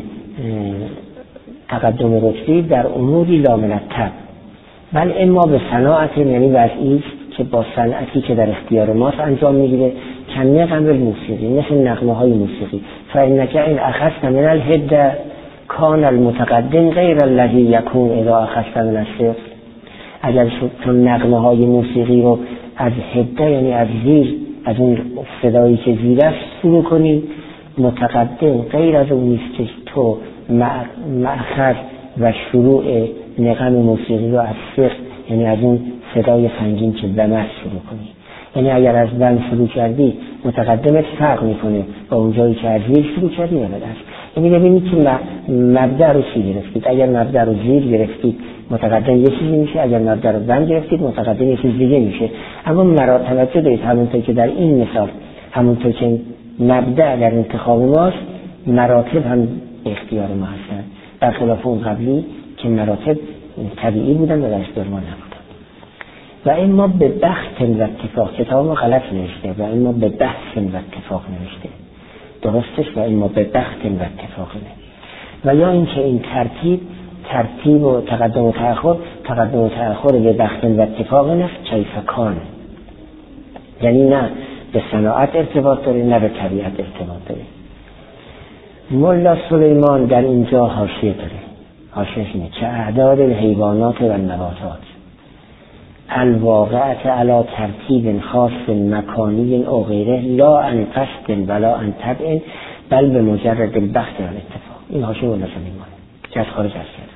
تقدم رتبی در اموری لا من الطبع، بل اما به صناعت یعنی وضعی است که با صنعتی که در اختیار ماست انجام میگیره، کمی قبل موسیقی، مثل نغمه های موسیقی. فإنک این اخذت من الهد کان المتقدم غیر الذی یکون اذا اخذت من الصفر. اگر تو نغمه های موسیقی رو از هده یعنی از زیر، از اون صدایی که زیر است شروع کنی، متقدم غیر از اون نیست که تو مأخذ و شروع نغم موسیقی رو از صفر یعنی از اون صدای سنگین که بمست شروع کنی. یعنی اگر از بم شروع کردی متقدمت فرق میکنه با اون جایی که از زیر شروع کردی یا بدست. یعنی ببینید که مبدأ رو چی گرفتید. اگر مبدأ رو زیر گرفتید متقدم یه چیزی میشه، اگر مبدأ رو بم گرفتید متقدم یه چیز دیگه میشه. اما توجه دارید همونطور که در این مثال، همونطور که مبدأ در انتخاب ماست، مراتب هم اختیار ما هستن، در خلاف اون قبلی که مراتب طبیعی بودن و در اختیار ما نبودن. و اما به بخت و اتفاق، کتاب ما غلط نوشته، و اما به بحث و اتفاق نوشته، درستش و اما به بخت و اتفاق نه. و یا اینکه این ترتیب و تقدم و تأخر به بخت و اتفاق نفت کیفکان، یعنی نه به صناعت ارتباط داره نه به طبیعت ارتباط داره. مولا سلیمان در اینجا حاشیه داره، حاشیه‌اش اینه که اعداد الحیوانات و نباتات الواقعت علی ترتیب خاص مکانی او غیره لا عن قصد ولا عن طبع بل به مجرد البخت و الاتفاق. این حاشیه مولا سلیمان که از خارج است.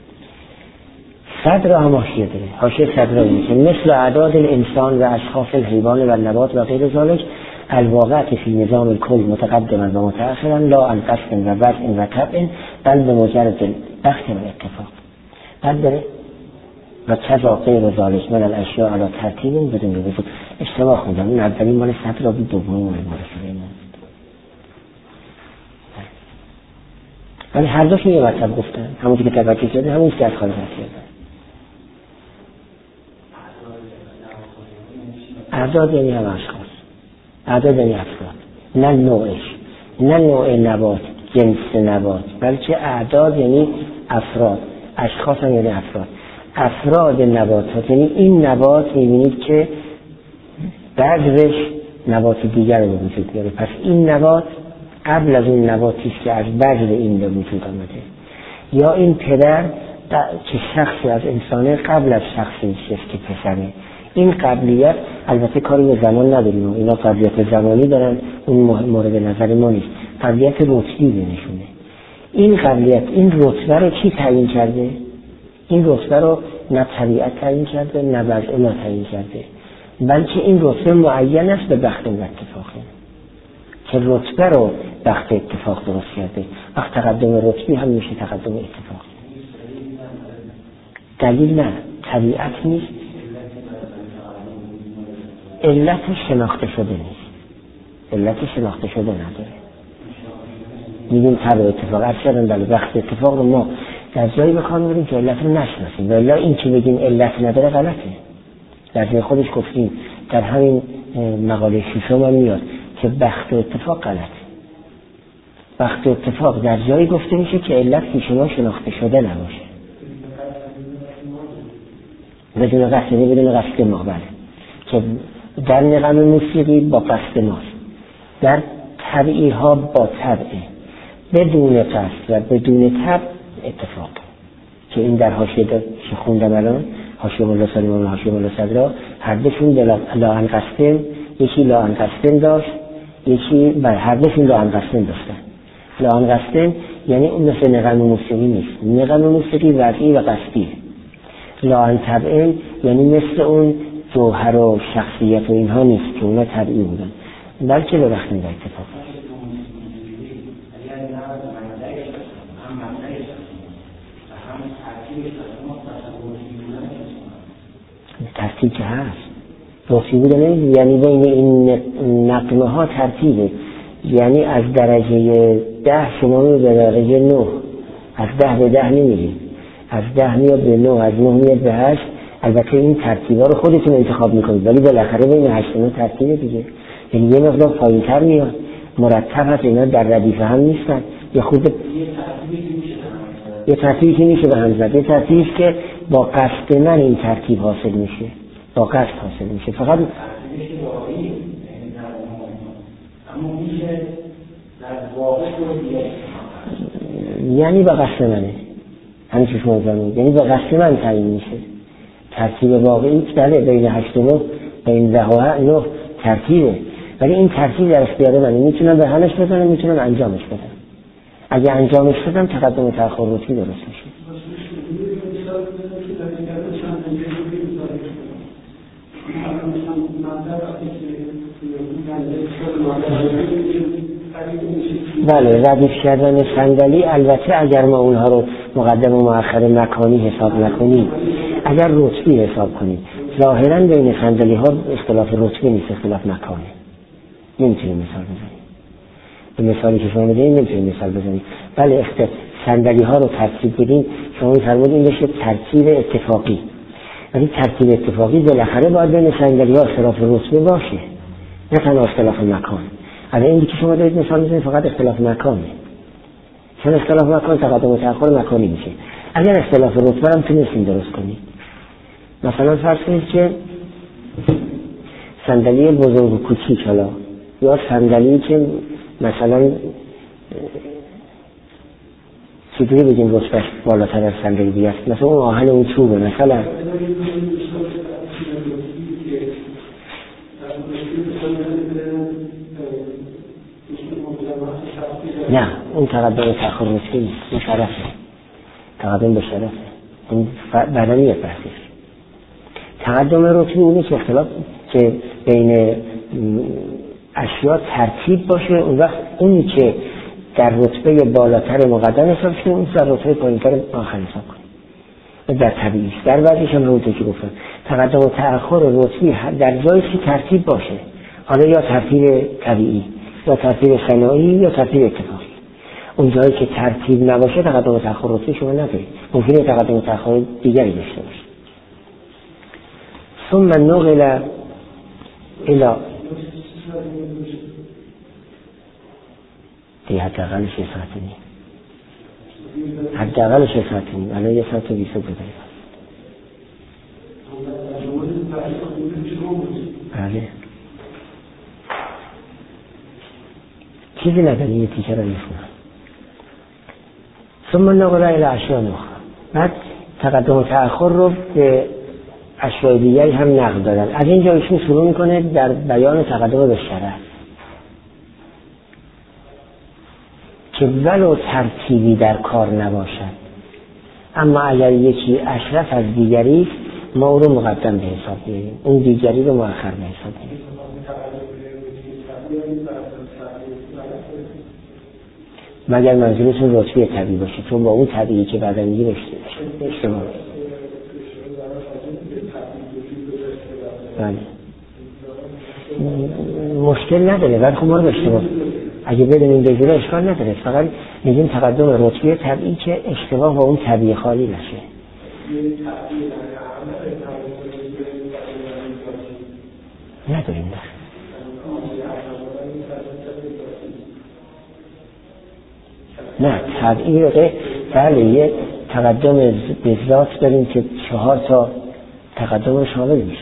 صدر هم حاشیه داره، حاشیه صدر اینه که مثل اعداد الانسان و اشخاص الحیوان و نبات و غیر ذالک الواقعت فی نظام الکل متقدما و متأخرا لا عن قصد و وضع و طبع بل به مجرد البخت و الاتفاق. بعد داره و کذا غیر ذالک من الاشیاء علی ترتیب بدون وجود. اشتباه خوندم، این اولی مال صدر بود، دومی مال سلیمان. ولی هر دوشون یه مطلب گفتن، همون که توجه کردن همون که از خارج کردن. اعداد یعنی هم اشخاص، اعداد یعنی افراد، نه نوعش، نه نوع نبات، جنس نبات، بلکه اعداد یعنی افراد، اشخاص هم یعنی افراد. افراد نباتات یعنی این نبات میبینید که بعدش نبات دیگر رو به وجود میاره، پس این نبات قبل از اون نباتی است که از بذر این به وجود آمده. یا این پدر که شخصی از انسانه قبل از شخصی است که پسره. این قبلیت البته کاری به زمان نداریم، اینا قبلیت زمانی دارن، اون مورد نظر ما نیست، قبلیت رتبی بنشونه. این قبلیت، این رتبه رو کی تعیین کرده؟ این رتبه رو نه طبیعت تعیین کرده نه وضع ما تعیین کرده، بلکه این رتبه معین است به بخت و اتفاقه که رتبه رو بخت اتفاق درست کرده. وقت تقدم رتبی هم میشه تقدم اتفاق. دلیل نه، طبیعت نیست، علت شناخته شده نیست، علت شناخته شده نداره. میگیم طبع اتفاق ارشدن بله بخت اتفاق رو ما در جایی بکنم بریم که علت رو نشناسیم، ولی این که بگیم علت نداره غلطه. در جای خودش گفتیم در همین مقاله ششم هم میاد که بخت و اتفاق غلطه. بخت و اتفاق در جایی گفته میشه که علت پیش ما شناخته شده نباشه، بدون قصد، بدون قصد ما، بله، که در نغم موسیقی با قصد ماست، در طبعی ها با طبعه، بدون قصد و بدون طبع اتفاق که این در حاشیه که خوندم الان، حاشیه مولا سلیمان و حاشیه مولا صدرا، هر دوشون لاان قصدن، یکی لاان قصدن داشت، یکی هر دوشون لاان قصدن داشتن. لاان قصدن یعنی اون مثل نغم موسیقی نیست، نغم موسیقی وضعی و قصدیه. لاان طبعن یعنی مثل اون جوهر و شخصیت و اینها نیست که اونا طبعی بودن، بلکه به وقت این اتفاق ترتیب که هست رفتی بوده نمیدید، یعنی بین این نقمه ها ترتیبه، یعنی از درجه 10 شما رو به درجه 9، از 10 به 10 نمیدید، از 10 میاد به 9، از 9 میاد به 8. البته این ترتیبا رو خودتون انتخاب میکنید، ولی بالاخره بین 8 و 9 ترتیبه دیگه، یعنی یه مقدار پایین‌تر میاد، مرتب هست، اینا در ردیف هم نیستن، یه خود یه ترتیبی که میشه به هم زد، یه ترتیبی که با قصد من این ترتیب حاصل میشه، با قصد حاصل میشه، فقط یعنی با قصد منه، همین که شما زمین، یعنی با قصد من تعیین میشه. ترتیب واقعی که بله بین 8 و 9 بین 10 و 9 ترتیبه، ولی این ترتیب در اختیار منه، میتونم به همش بزنم، میتونم انجامش بدم. اگه انجامش بدم تقدم و تأخر روتی درست میشه. بله ردیف کردن صندلی، البته اگر ما اونها رو مقدم و مؤخر مکانی حساب نکنیم، اگر رتبی حساب کنیم، ظاهرا بین صندلی ها اختلاف رتبی نیست، اختلاف مکانه. نمیتونیم مثال بزنیم، به مثالی که شما میدونید نمیتونیم مثال بزنیم. بله صندلی ها رو ترتیب بدیم، شما میفرمایید این بشه ترتیب اتفاقی، ولی ترتیب اتفاقی بالاخره باید بین صندلی ها اختلاف رتبه باشه، نه تنها اختلاف مکان. الان این که شما دارید مثال میزنید فقط اختلاف مکانه، چون اختلاف مکان تقدم و تأخر مکانی میشه. اگر اختلاف رتبه هم تونستیم درست کنید، مثلا فرض کنید که صندلی بزرگ و کوچیک، حالا یا صندلی که مثلا چطوری بگیم رتبهش بالاتر از صندلی دیگه است، مثلا اون آهن اون چوبه مثلا، نه اون تقدم و تأخر رتبه نیست، اون شرفه، تقدم به شرفه، این بدنی بحثیش. تقدم رتبه اونی که اختلاف که بین اشیاء ترتیب باشه، اون وقت اونی که در رتبه بالاتر مقدم حساب کنیم، اون در رتبه پایینتر آخر حساب کنیم. در طبیعی است، در بعدش هم رویته که گفتم تقدم و تأخر رتبی در جایی که ترتیب باشه، حالا یا ترتیب طبیعی یا ترتیب صناعی یا ترتیب اتفاقی. اون جایی که ترتیب نباشه تقدم و تأخر رتبی شما ندارید، ممکنه تقدم و تأخر دیگری داشته باشه. ثم نقل الى دیگه حداقل 6 ساعت نیم، حداقل 6 ساعت نیم، الان 1 ساعت و 20 دقیقه. بله چیزی نداریم، یه تیکه رو میخونم. ثم نقل الى اشیاء اخرى، بعد تقدم و تأخر رو به اشیاء دیگری هم نقل دادن. از اینجا ایشون شروع میکنه در بیان تقدم به شرف که ولو ترتیبی در کار نباشد، اما اگر یکی اشرف از دیگری ما او رو مقدم به حساب بیاریم، اون دیگری رو مؤخر به حساب بیاریم. مگر منظورتون رتبه طبیعی باشه، چون با اون طبیعی که بعدا میگیم اشتباه. بله مشکل نداره، ولی خب ما رو اشتباه اگه بدونیم بگیره اشکال نداره، فقط میگیم تقدم رتبه طبیعی که اشتباه با اون طبیعی خالی نشه. نداریم نه طبیعی رو بله یه تقدم به ذات داریم که 4 تا تقدم شامل میشه.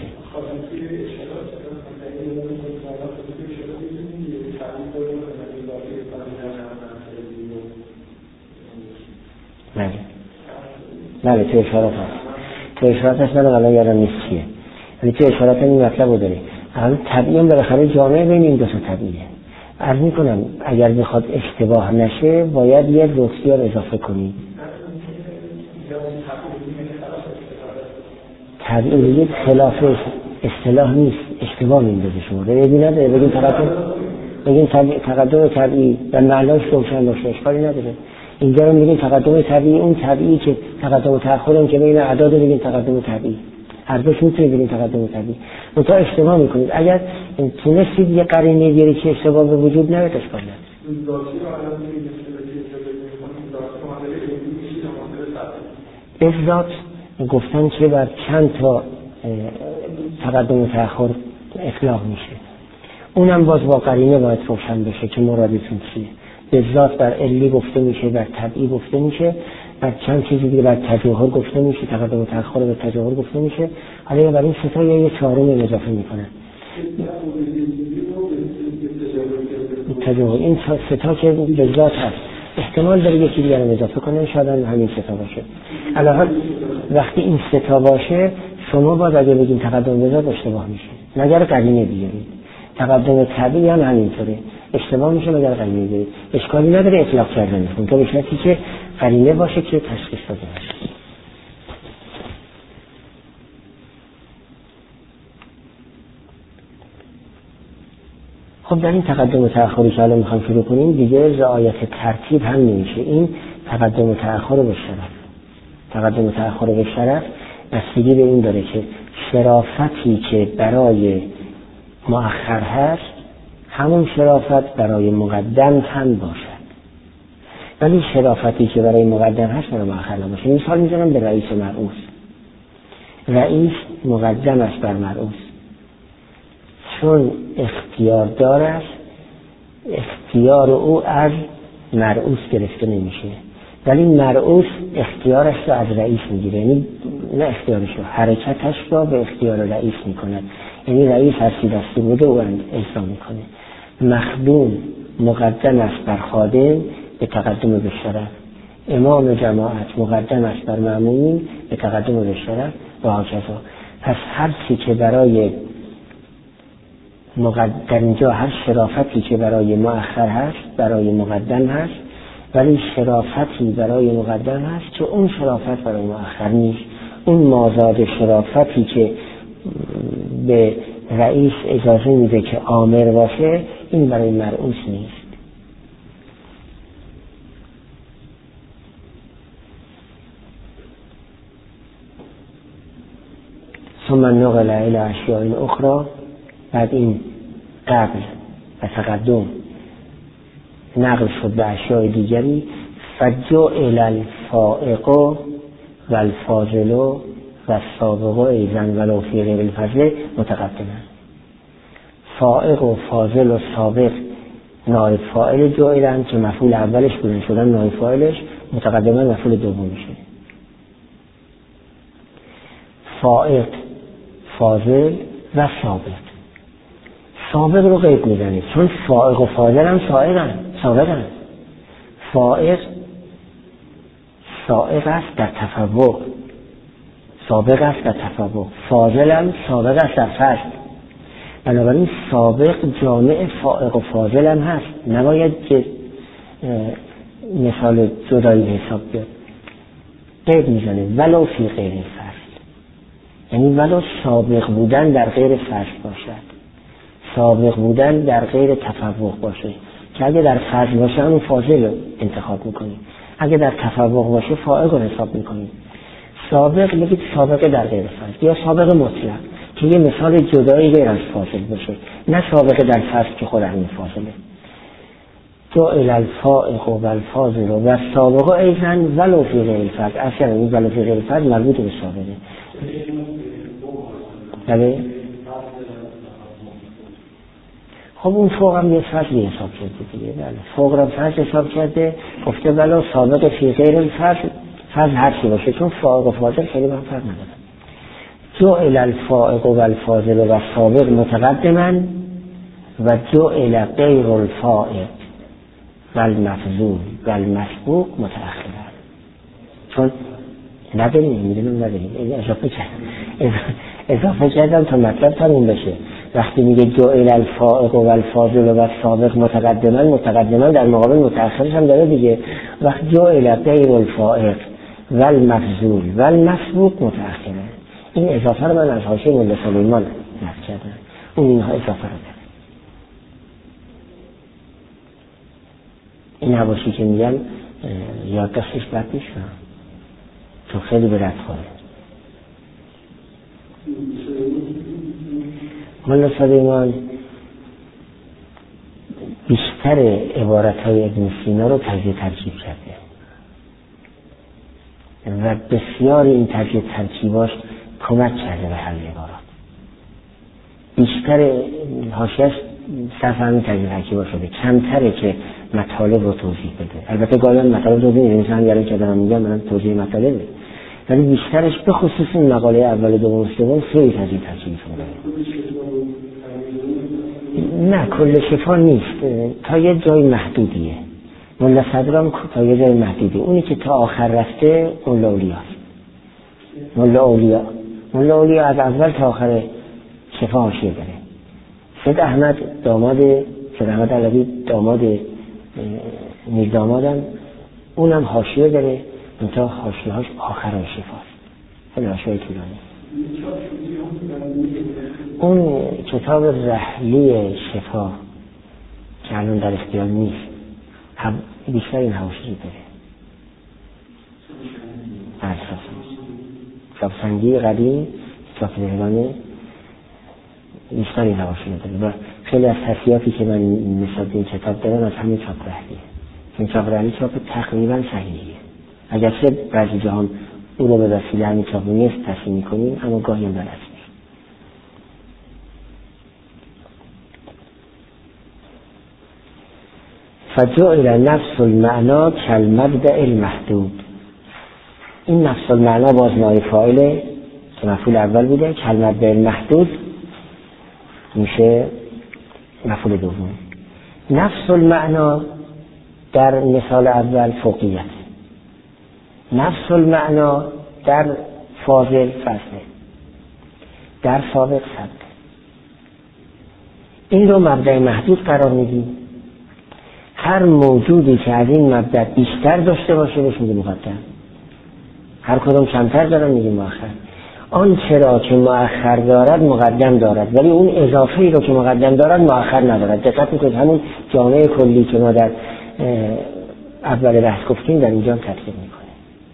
بله تو اشارات هست، تو اشارات هست، من الان یادم نیست چیه، ولی تو اشارات این مطلب رو داره. الان طبیعی هم بالاخره جامعه بین این دو تا طبیعیه. عرض میکنم اگر بخواد اشتباه نشه باید یه دوستیار اضافه کنید. طبیعی خلاف اصطلاح نیست، اشتباه میندازه شما ریدی نداره. بگیم تقدم طبیعی در معناش روشن باشه اشکالی نداره. اینجا رو میگیم تقدم طبیعی، اون طبیعی که تقدم و تأخر هم که بین اعداد بگیم تقدم طبیعی، هر دوش میتونید بگیم تقدم طبیعی. منتها اشتباه میکنید. اگر تونستید یه قرینه بیاری که اشتباه به وجود نیاد اشکال نداره. افراد گفتن که بر چند تا تقدم و تأخر اطلاق میشه، اونم باز با قرینه باید روشن بشه که مرادتون چیه. به ذات بر علی گفته میشه، بر طبعی گفته میشه، بر چند چیزی دیگه بر تجاهل گفته میشه، تقدم و تأخر به تجاهل گفته میشه. حالا بر این سه تا یه چهارم اضافه میکنن تجاهل. این سه تا که به ذات هست احتمال داره یکی دیگر رو اضافه کنن، شاید همین سه تا باشه. الان وقتی این سه تا باشه شما باز اگه بگین تقدم به ذات اشتباه میشه مگر قرینه بیارید. تقدم طبیعی هم همینطوره، اشتباه میشه مگر قرینه بیارید. اشکالی نداره اطلاق کردن کن تا به شرطی که قرینه باشه که تشخیص داده باشه. خب در این تقدم و تأخری که الان میخوام شروع کنیم دیگه رعایت ترتیب هم نمیشه. این تقدم و تأخر به شرف، تقدم و تأخر به شرف بستگی به این داره که شرافتی که برای مؤخر هست همون شرافت برای مقدم هم باشد، ولی شرافتی که برای مقدم هست برای مؤخر نباشه. مثال میزنم به رئیس مرعوس. رئیس مقدم است بر مرعوس، چون اختیار دارد اختیار او از مرعوس گرفته نمیشه، ولی مرعوس اختیارش رو از رئیس میگیره، یعنی نه اختیارش رو، حرکتش رو به اختیار رئیس میکنه. یعنی رئیس هستی دستور بوده او اجرا میکنه. مخدوم مقدم است بر خادم به تقدم به شرف، امام جماعت مقدم است بر مأمومین به تقدم به شرف و هکذا. پس هر چی که برای در اینجا هر شرافتی که برای مؤخر هست برای مقدم هست، ولی شرافتی برای مقدم هست که اون شرافت برای مؤخر نیست. اون مازاد شرافتی که به رئیس اجازه میده که آمر باشه این برای مرعوس نیست. ثم نقل الی اشیاء اخرى، بعد این قبل و تقدم نقل شد به اشیاء دیگری. فجعل الفائق و الفاضل و السابق ایضا ولو فی غیر الفضل متقدما. فائق و فاضل و سابق نایب فاعل جعلن که مفعول اولش بودن شدن نایب فاعلش، متقدما مفعول دوم میشه. فائق، فاضل و سابق. سابق رو قید میزنید چون فائق و فاضل هم سابقن. فائق سائق است در تفوق، سابق است در تفوق. فاضل هم سابق است در فضل. بنابراین سابق جامع فائق و فاضل هم هست، نباید که مثال جدایی حساب بیاد. قید میزنه ولو فی غیر فضل، یعنی ولو سابق بودن در غیر فضل باشد، سابق بودن در غیر تفوق باشه، که اگه در فضل باشه همون فاضل رو انتخاب میکنیم، اگه در تفوق باشه فائق رو حساب میکنیم. سابق بگید سابق در غیر فضل یا سابق مطلق که یه مثال جدایی غیر از فاضل باشه، نه سابق در فضل که خود همین فاضله. جعل الفائق و الفاضل و السابق ایضا ولو فی غیر الفضل. اصلا این ولو فی غیر الفضل مربوط به سابقه. بله خب اون فوق هم یه فضلی حساب کرده دیگه. بله فوق را فضل حساب کرده، گفته ولو سابق فی غیر الفضل، فضل هر چی باشه، چون فائق و فاضل خیلی با هم فرق ندارن. جعل الفائق و الفاضل و السابق متقدما و جعل غیر الفائق و المفضول و المسبوق متأخرا. چون نداریم، میدونم نداریم. اضافه کردم تا مطلب تموم بشه. وقتی میگه جعل الفائق و الفاضل و السابق متقدما در مقابل متأخرش هم داره دیگه. وقت جعل غیر الفائق و المفضول و المسبوق متأخره. این اضافه رو من از حاشیه مولا سلیمان نقل کردم. اون اینها اضافه رو داره. این حواشی که میگم یادداشتش بد نیست تو خیلی به رد خوره. مولا سلیمان بیشتر عبارتهای ابن سینا رو تجزیه ترکیب کرده و بسیار این تجزیه ترکیباش کمک کرده به حل عبارات. بیشتر حاشیه‌اش صرف همین تجزیه ترکیبا شده، کمتره که مطالب رو توضیح بده. البته گاهی مطالب توضیح میده، مثلا یعنی که دارم میگم من توضیح مطالبه، ولی بیشترش به خصوص این مقاله اول دوم سوم خیلی تجزیه ترکیب شده. نه کل شفا نیست، تا یه جای محدودیه. مولا صدرام تا یه جای محدودیه. اونی که تا آخر رفته مولا اولیاست. مولا اولیا از اول تا آخر شفا حاشیه داره. سید احمد علوی داماد میر دامادم اونم حاشیه داره، منتها حاشیه‌هاش آخر شفاست. خیلی حاشیه طولانی. اون کتاب رحلی شفا که الان در اختیار نیست بیشتر این حواشی داره. چاپسنگی قدیم چاپ دهقانه بیشتر این حواشی داره و خیلی از تصحیحاتی که من نسبت به این کتاب دارم از همین چاپ رحلیه. این چاپ رحلی چاپ تقریبا صحیحیه، اگرچه بعضی جاها اون رو به وسیله همین چاپ نیست تصحیح می‌کنیم، اما گاهی هم درست نیست. فجعل نفس المعنا کالمبدأ المحدود. این نفس المعنا باز نایب فاعله که مفعول اول بوده، کالمبدأ المحدود میشه مفعول دوم. نفس المعنا در مثال اول فوقیت، نفس المعنا در فاضل فصله، در سابق سبق. این رو مبدأ محدود قرار میدیم. هر موجودی که از این مبدأ بیشتر داشته باشه بهش میگه مقدم، هر کدوم کمتر دارن میگه مؤخر. آن چرا که مؤخر دارد مقدم دارد، ولی اون اضافه ای رو که مقدم دارد مؤخر ندارد. دقت میکنید همون جامعه کلی که ما در اول بحث گفتیم در اینجا تطبیق میکنه.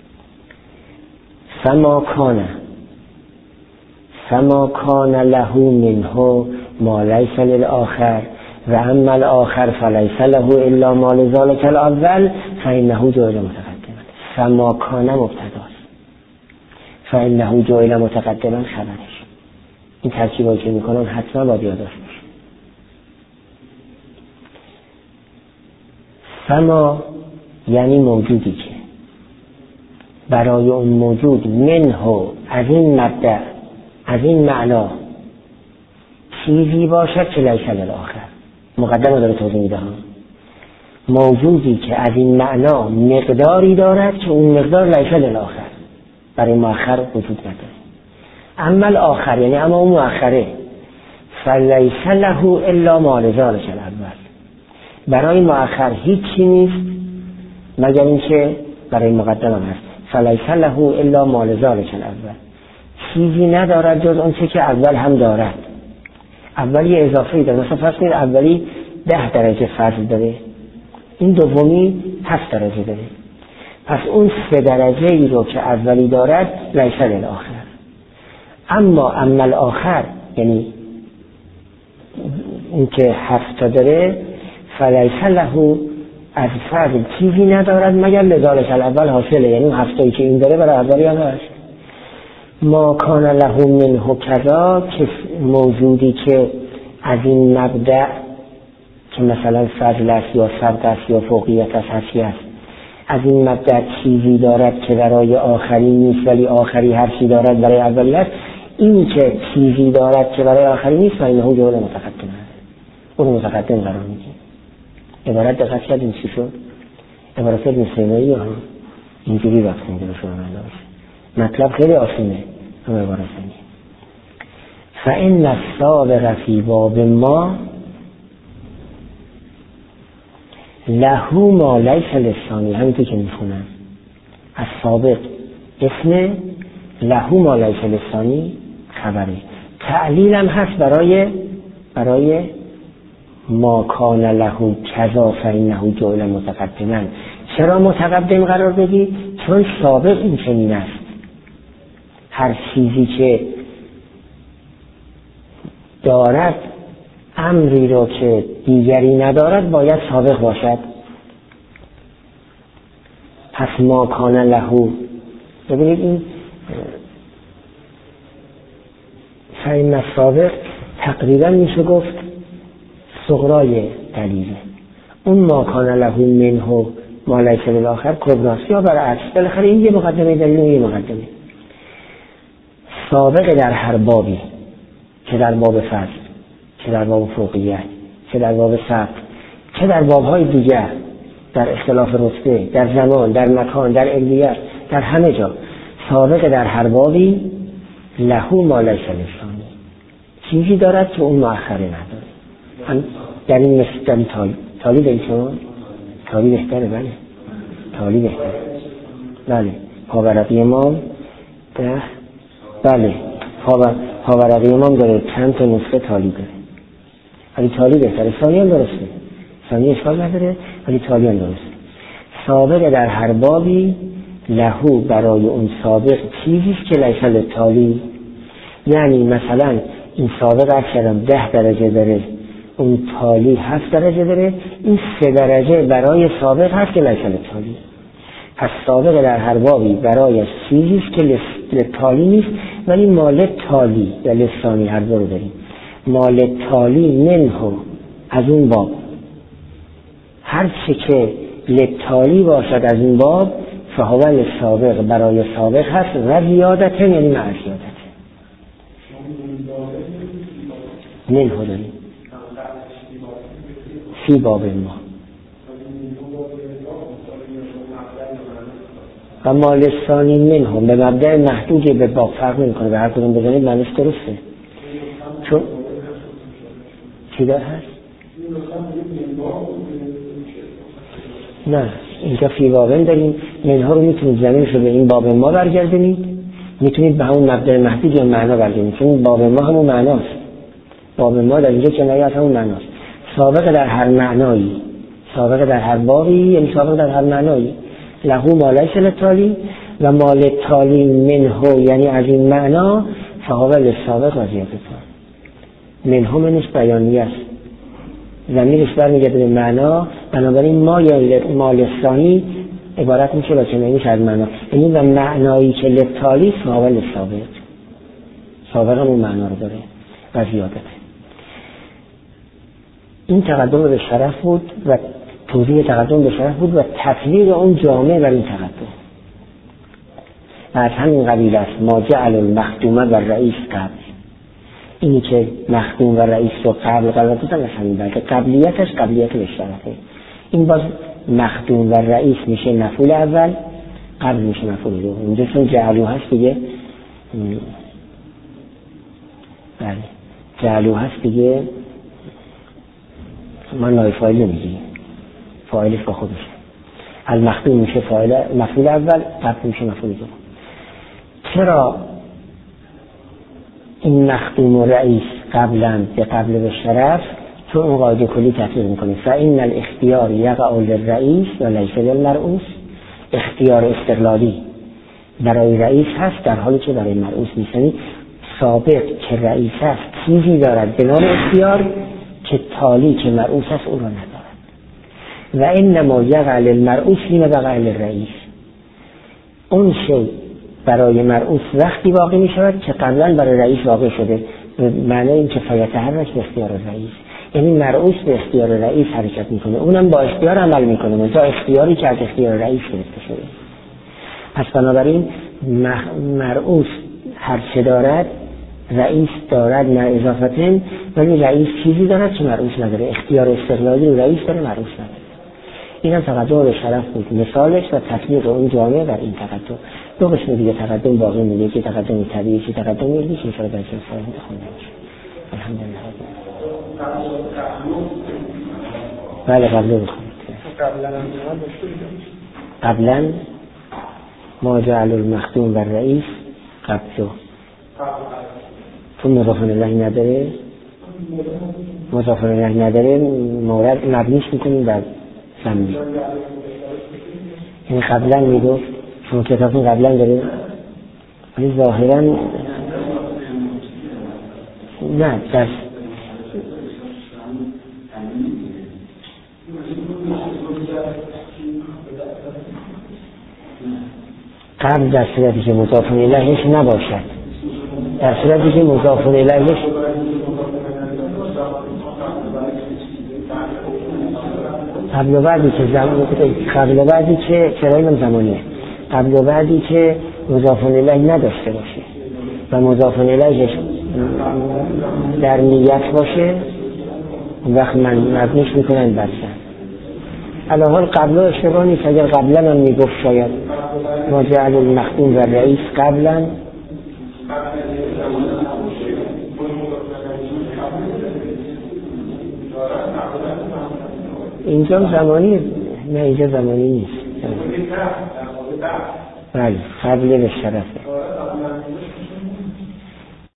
فما کان له منه ما لیس للآخر و اما الاخر فلیس له الا ما لذلك الاول فانه جعل متقدما. فما کان مبتداست، فانه جعل متقدما خبرش. این ترکیبایی که میکنن حتما باید یادداشت بشه. فما یعنی موجودی که برای اون موجود منه از این مبدأ از این معنا چیزی باشد که لیس للآخر. مقدمه داره توضیح میده. موجودی که از این معنا مقداری دارد که اون مقدار لیس للآخر، برای مؤخر وجود نداره. اما الاخر یعنی اما اون مؤخره فلیس له الا ما لذلك الاول. برای مؤخر هیچی نیست مگر اینکه برای مقدم هم هست. فلیس له الا ما لذلك الاول. چیزی ندارد جز اون چه که اول هم دارد. اولی اضافه داره، مثلا فرض کنید اولی 10 درجه فضل داره، این دومی 7 درجه داره. پس اون 3 درجه ای رو که اولی دارد لیس للآخر. اما الاخر یعنی این که 7 داره فلیس له از فضل چیزی ندارد مگر لذلك الاول حاصله، یعنی اون 7 که این داره برای اولی هم هست. ما کان له منه کذا، که موجودی که از این مبدأ که مثلا فضل است یا سبق است یا فوقیت است هستی است، از این مبدأ چیزی دارد که برای آخری نیست ولی آخری هر چی دارد برای اولی است. این که چیزی دارد که برای آخری نیست و اینه جعل متقدم است، اون متقدم قرار میدیم. عبارت دقت کردیم چی شد؟ عبارت ابن سینا اینجوری وقت میده به شما معنی باشه. مطلب خیلی آسونه هم عبارت کنی. فإن السابق فی باب ما له ما لیس للثانی، همینطور که میخونم السابق اسم، له ما لیس للثانی خبره. تعلیل هم هست برای ما کان له کذا فإنه جعل متقدما. چرا متقدم قرار بدی؟ چون سابق این چنین است. هر چیزی که دارد امری را که دیگری ندارد باید سابق باشد. پس ما کان له، ببینید این فإن السابق تقریبا میشه گفت صغرای دلیله. اون ما کان له منه ما لیس للآخر کبراست یا برعکس. بالاخره این یه مقدمه دلیل و یه مقدمه. سابق در هر بابی، چه در باب فضل، چه در باب فوقیت، چه در باب سبق، چه در بابهای دیگر، در اختلاف رتبه، در زمان، در مکان، در علیت، در همه جا سابق در هر بابی له ما لیس للثانی، چیزی دارد که اون مؤخره نداره. هم در این مثل تالی دارید شما؟ تالی بهتره. بله تالی بهتره. بله پاورقی امام 10. بله پاورقی امام داره چند تا نسخه تالی داره، ولی تالی بهتره. ثانی هم درسته، ثانی اشکال نداره، ولی تالی هم درسته. سابق در هر بابی لهو برای اون سابق چیزیست که لیس للتالی. یعنی مثلا این سابق اکثرم 10 درجه داره، اون تالی 7 درجه داره، این 3 درجه برای سابق هست که لیس للتالی. پس سابق در هر بابی برای چیزیست که للتالی نیست، ولی مال تالی یا لسانی هر دو رو داریم. مال تالی منه از اون باب، هر چه که للتالی باشد از اون باب فهو للسابق برای سابق هست و زیادت یعنی مع زیادت. منه داریم فی باب ما و مال ثانی منهم به مبدأ محدود به باب فرق نمی‌کنه، به هر کدوم بزنید معنیش درسته. چون چی دار هست؟ نه اینجا فی بابن داریم، منها رو میتونید زمینش رو به این باب ما برگردونید، میتونید به همون مبدأ محدود یا معنا برگردونید، چون باب ما همون معناست. باب ما در اینجا کنایه از همون معناست. سابق در هر معنایی، سابق در هر بابی یعنی سابق در هر معنایی. له ما لیس للتالی و ما للتالی منه یعنی از این معنا فهو للسابق و زیادت. منه منش بیانیه است، ضمیرش برمیگرده به معنا، بنابراین ما یا ما للثانی عبارت میشه با چنینش از معنا، یعنی و معنایی که للتالی فهو للسابق، سابق همون معنا رو داره و زیادت. این تقدم به شرف بود و توضیح تقدم به شرف بود و تطبیق اون جامعه بر این تقدم. و از همین قبیل است ما جعل المخدومه و رئیس قبل. اینی که مخدوم و رئیس رو قبل قرار دادن از همین بلکه قبلیتش قبلیت به شرفه. این باز مخدوم و رئیس میشه مفعول اول، قبل میشه مفعول دوم. اینجا چون جعلو هست دیگه، بله جعلو هست دیگه، ما نای فایل نمیگیم، فایلش با خودشه. المخدوم میشه مفعول اول، قبل میشه مفعول دوم. چرا این مخدوم و رئیس قبلا به قبل به شرف؟ چون اون قاعده کلی تطبیق میکنه فإن الاختیار یقع للرئیس و لیس للمرؤوس. اختیار استقلالی برای رئیس هست در حالی که برای مرؤوس نیست. یعنی سابق که رئیس هست چیزی دارد به نام اختیار که تالی که مرؤوس هست اون را ندارد. و انما یقع للمرؤوس حین وقع للرئیس. اون شی برای مرؤوس وقتی واقع می شود که قبلا برای رئیس واقع شده. معنی این که فیتحرک به اختیار رئیس، یعنی مرؤوس به اختیار رئیس حرکت میکنه، اونم با اختیار عمل میکنه، منتها اختیاری که از اختیار رئیس گرفته شده. پس بنابراین مرؤوس هر چه دارد رئیس دارد نه اضافتن، ولی رئیس چیزی دارد که مرؤوس نداره. اختیار استقلالی رو رئیس داره، مرؤوس نداره. این هم تقدم به شرف بود، مثالش و تطبیق اون جامعه در این تقدم. دو قسم دیگه تقدم باقی میده که تقدم طبیعی که تقدم علمی که انشاءالله در جلسه آینده خونده میشه. الحمدلله. بله قبله بخونید. قبلا ما جعل المخدوم و رئیس قبلو تو مضاف الیه نداره، مضاف الیه نداره مورد مبنیش میکنیم بر ضمیر. این قبلا میگفت چون کتابون قبلا داره ولی ظاهرا نه در قبل در صورتی که مضاف الیهش نباشد، در صورتی که مضاف الیهش قبل و بعدی که قبل و بعدی که کرایه زمانیه، قبل و بعدی که مضاف الیه نداشته باشه و مضاف الیهش در نیت باشه اون وقت مبنیش میکنن بر ضمیر. الان قبلا اشتباه نیست. اگر قبلا هم میگفت شاید ما جعل المخدوم و رئیس قبلا اینجا زمانی نه، اینجا زمانی نیست. بله قبل به شرفه.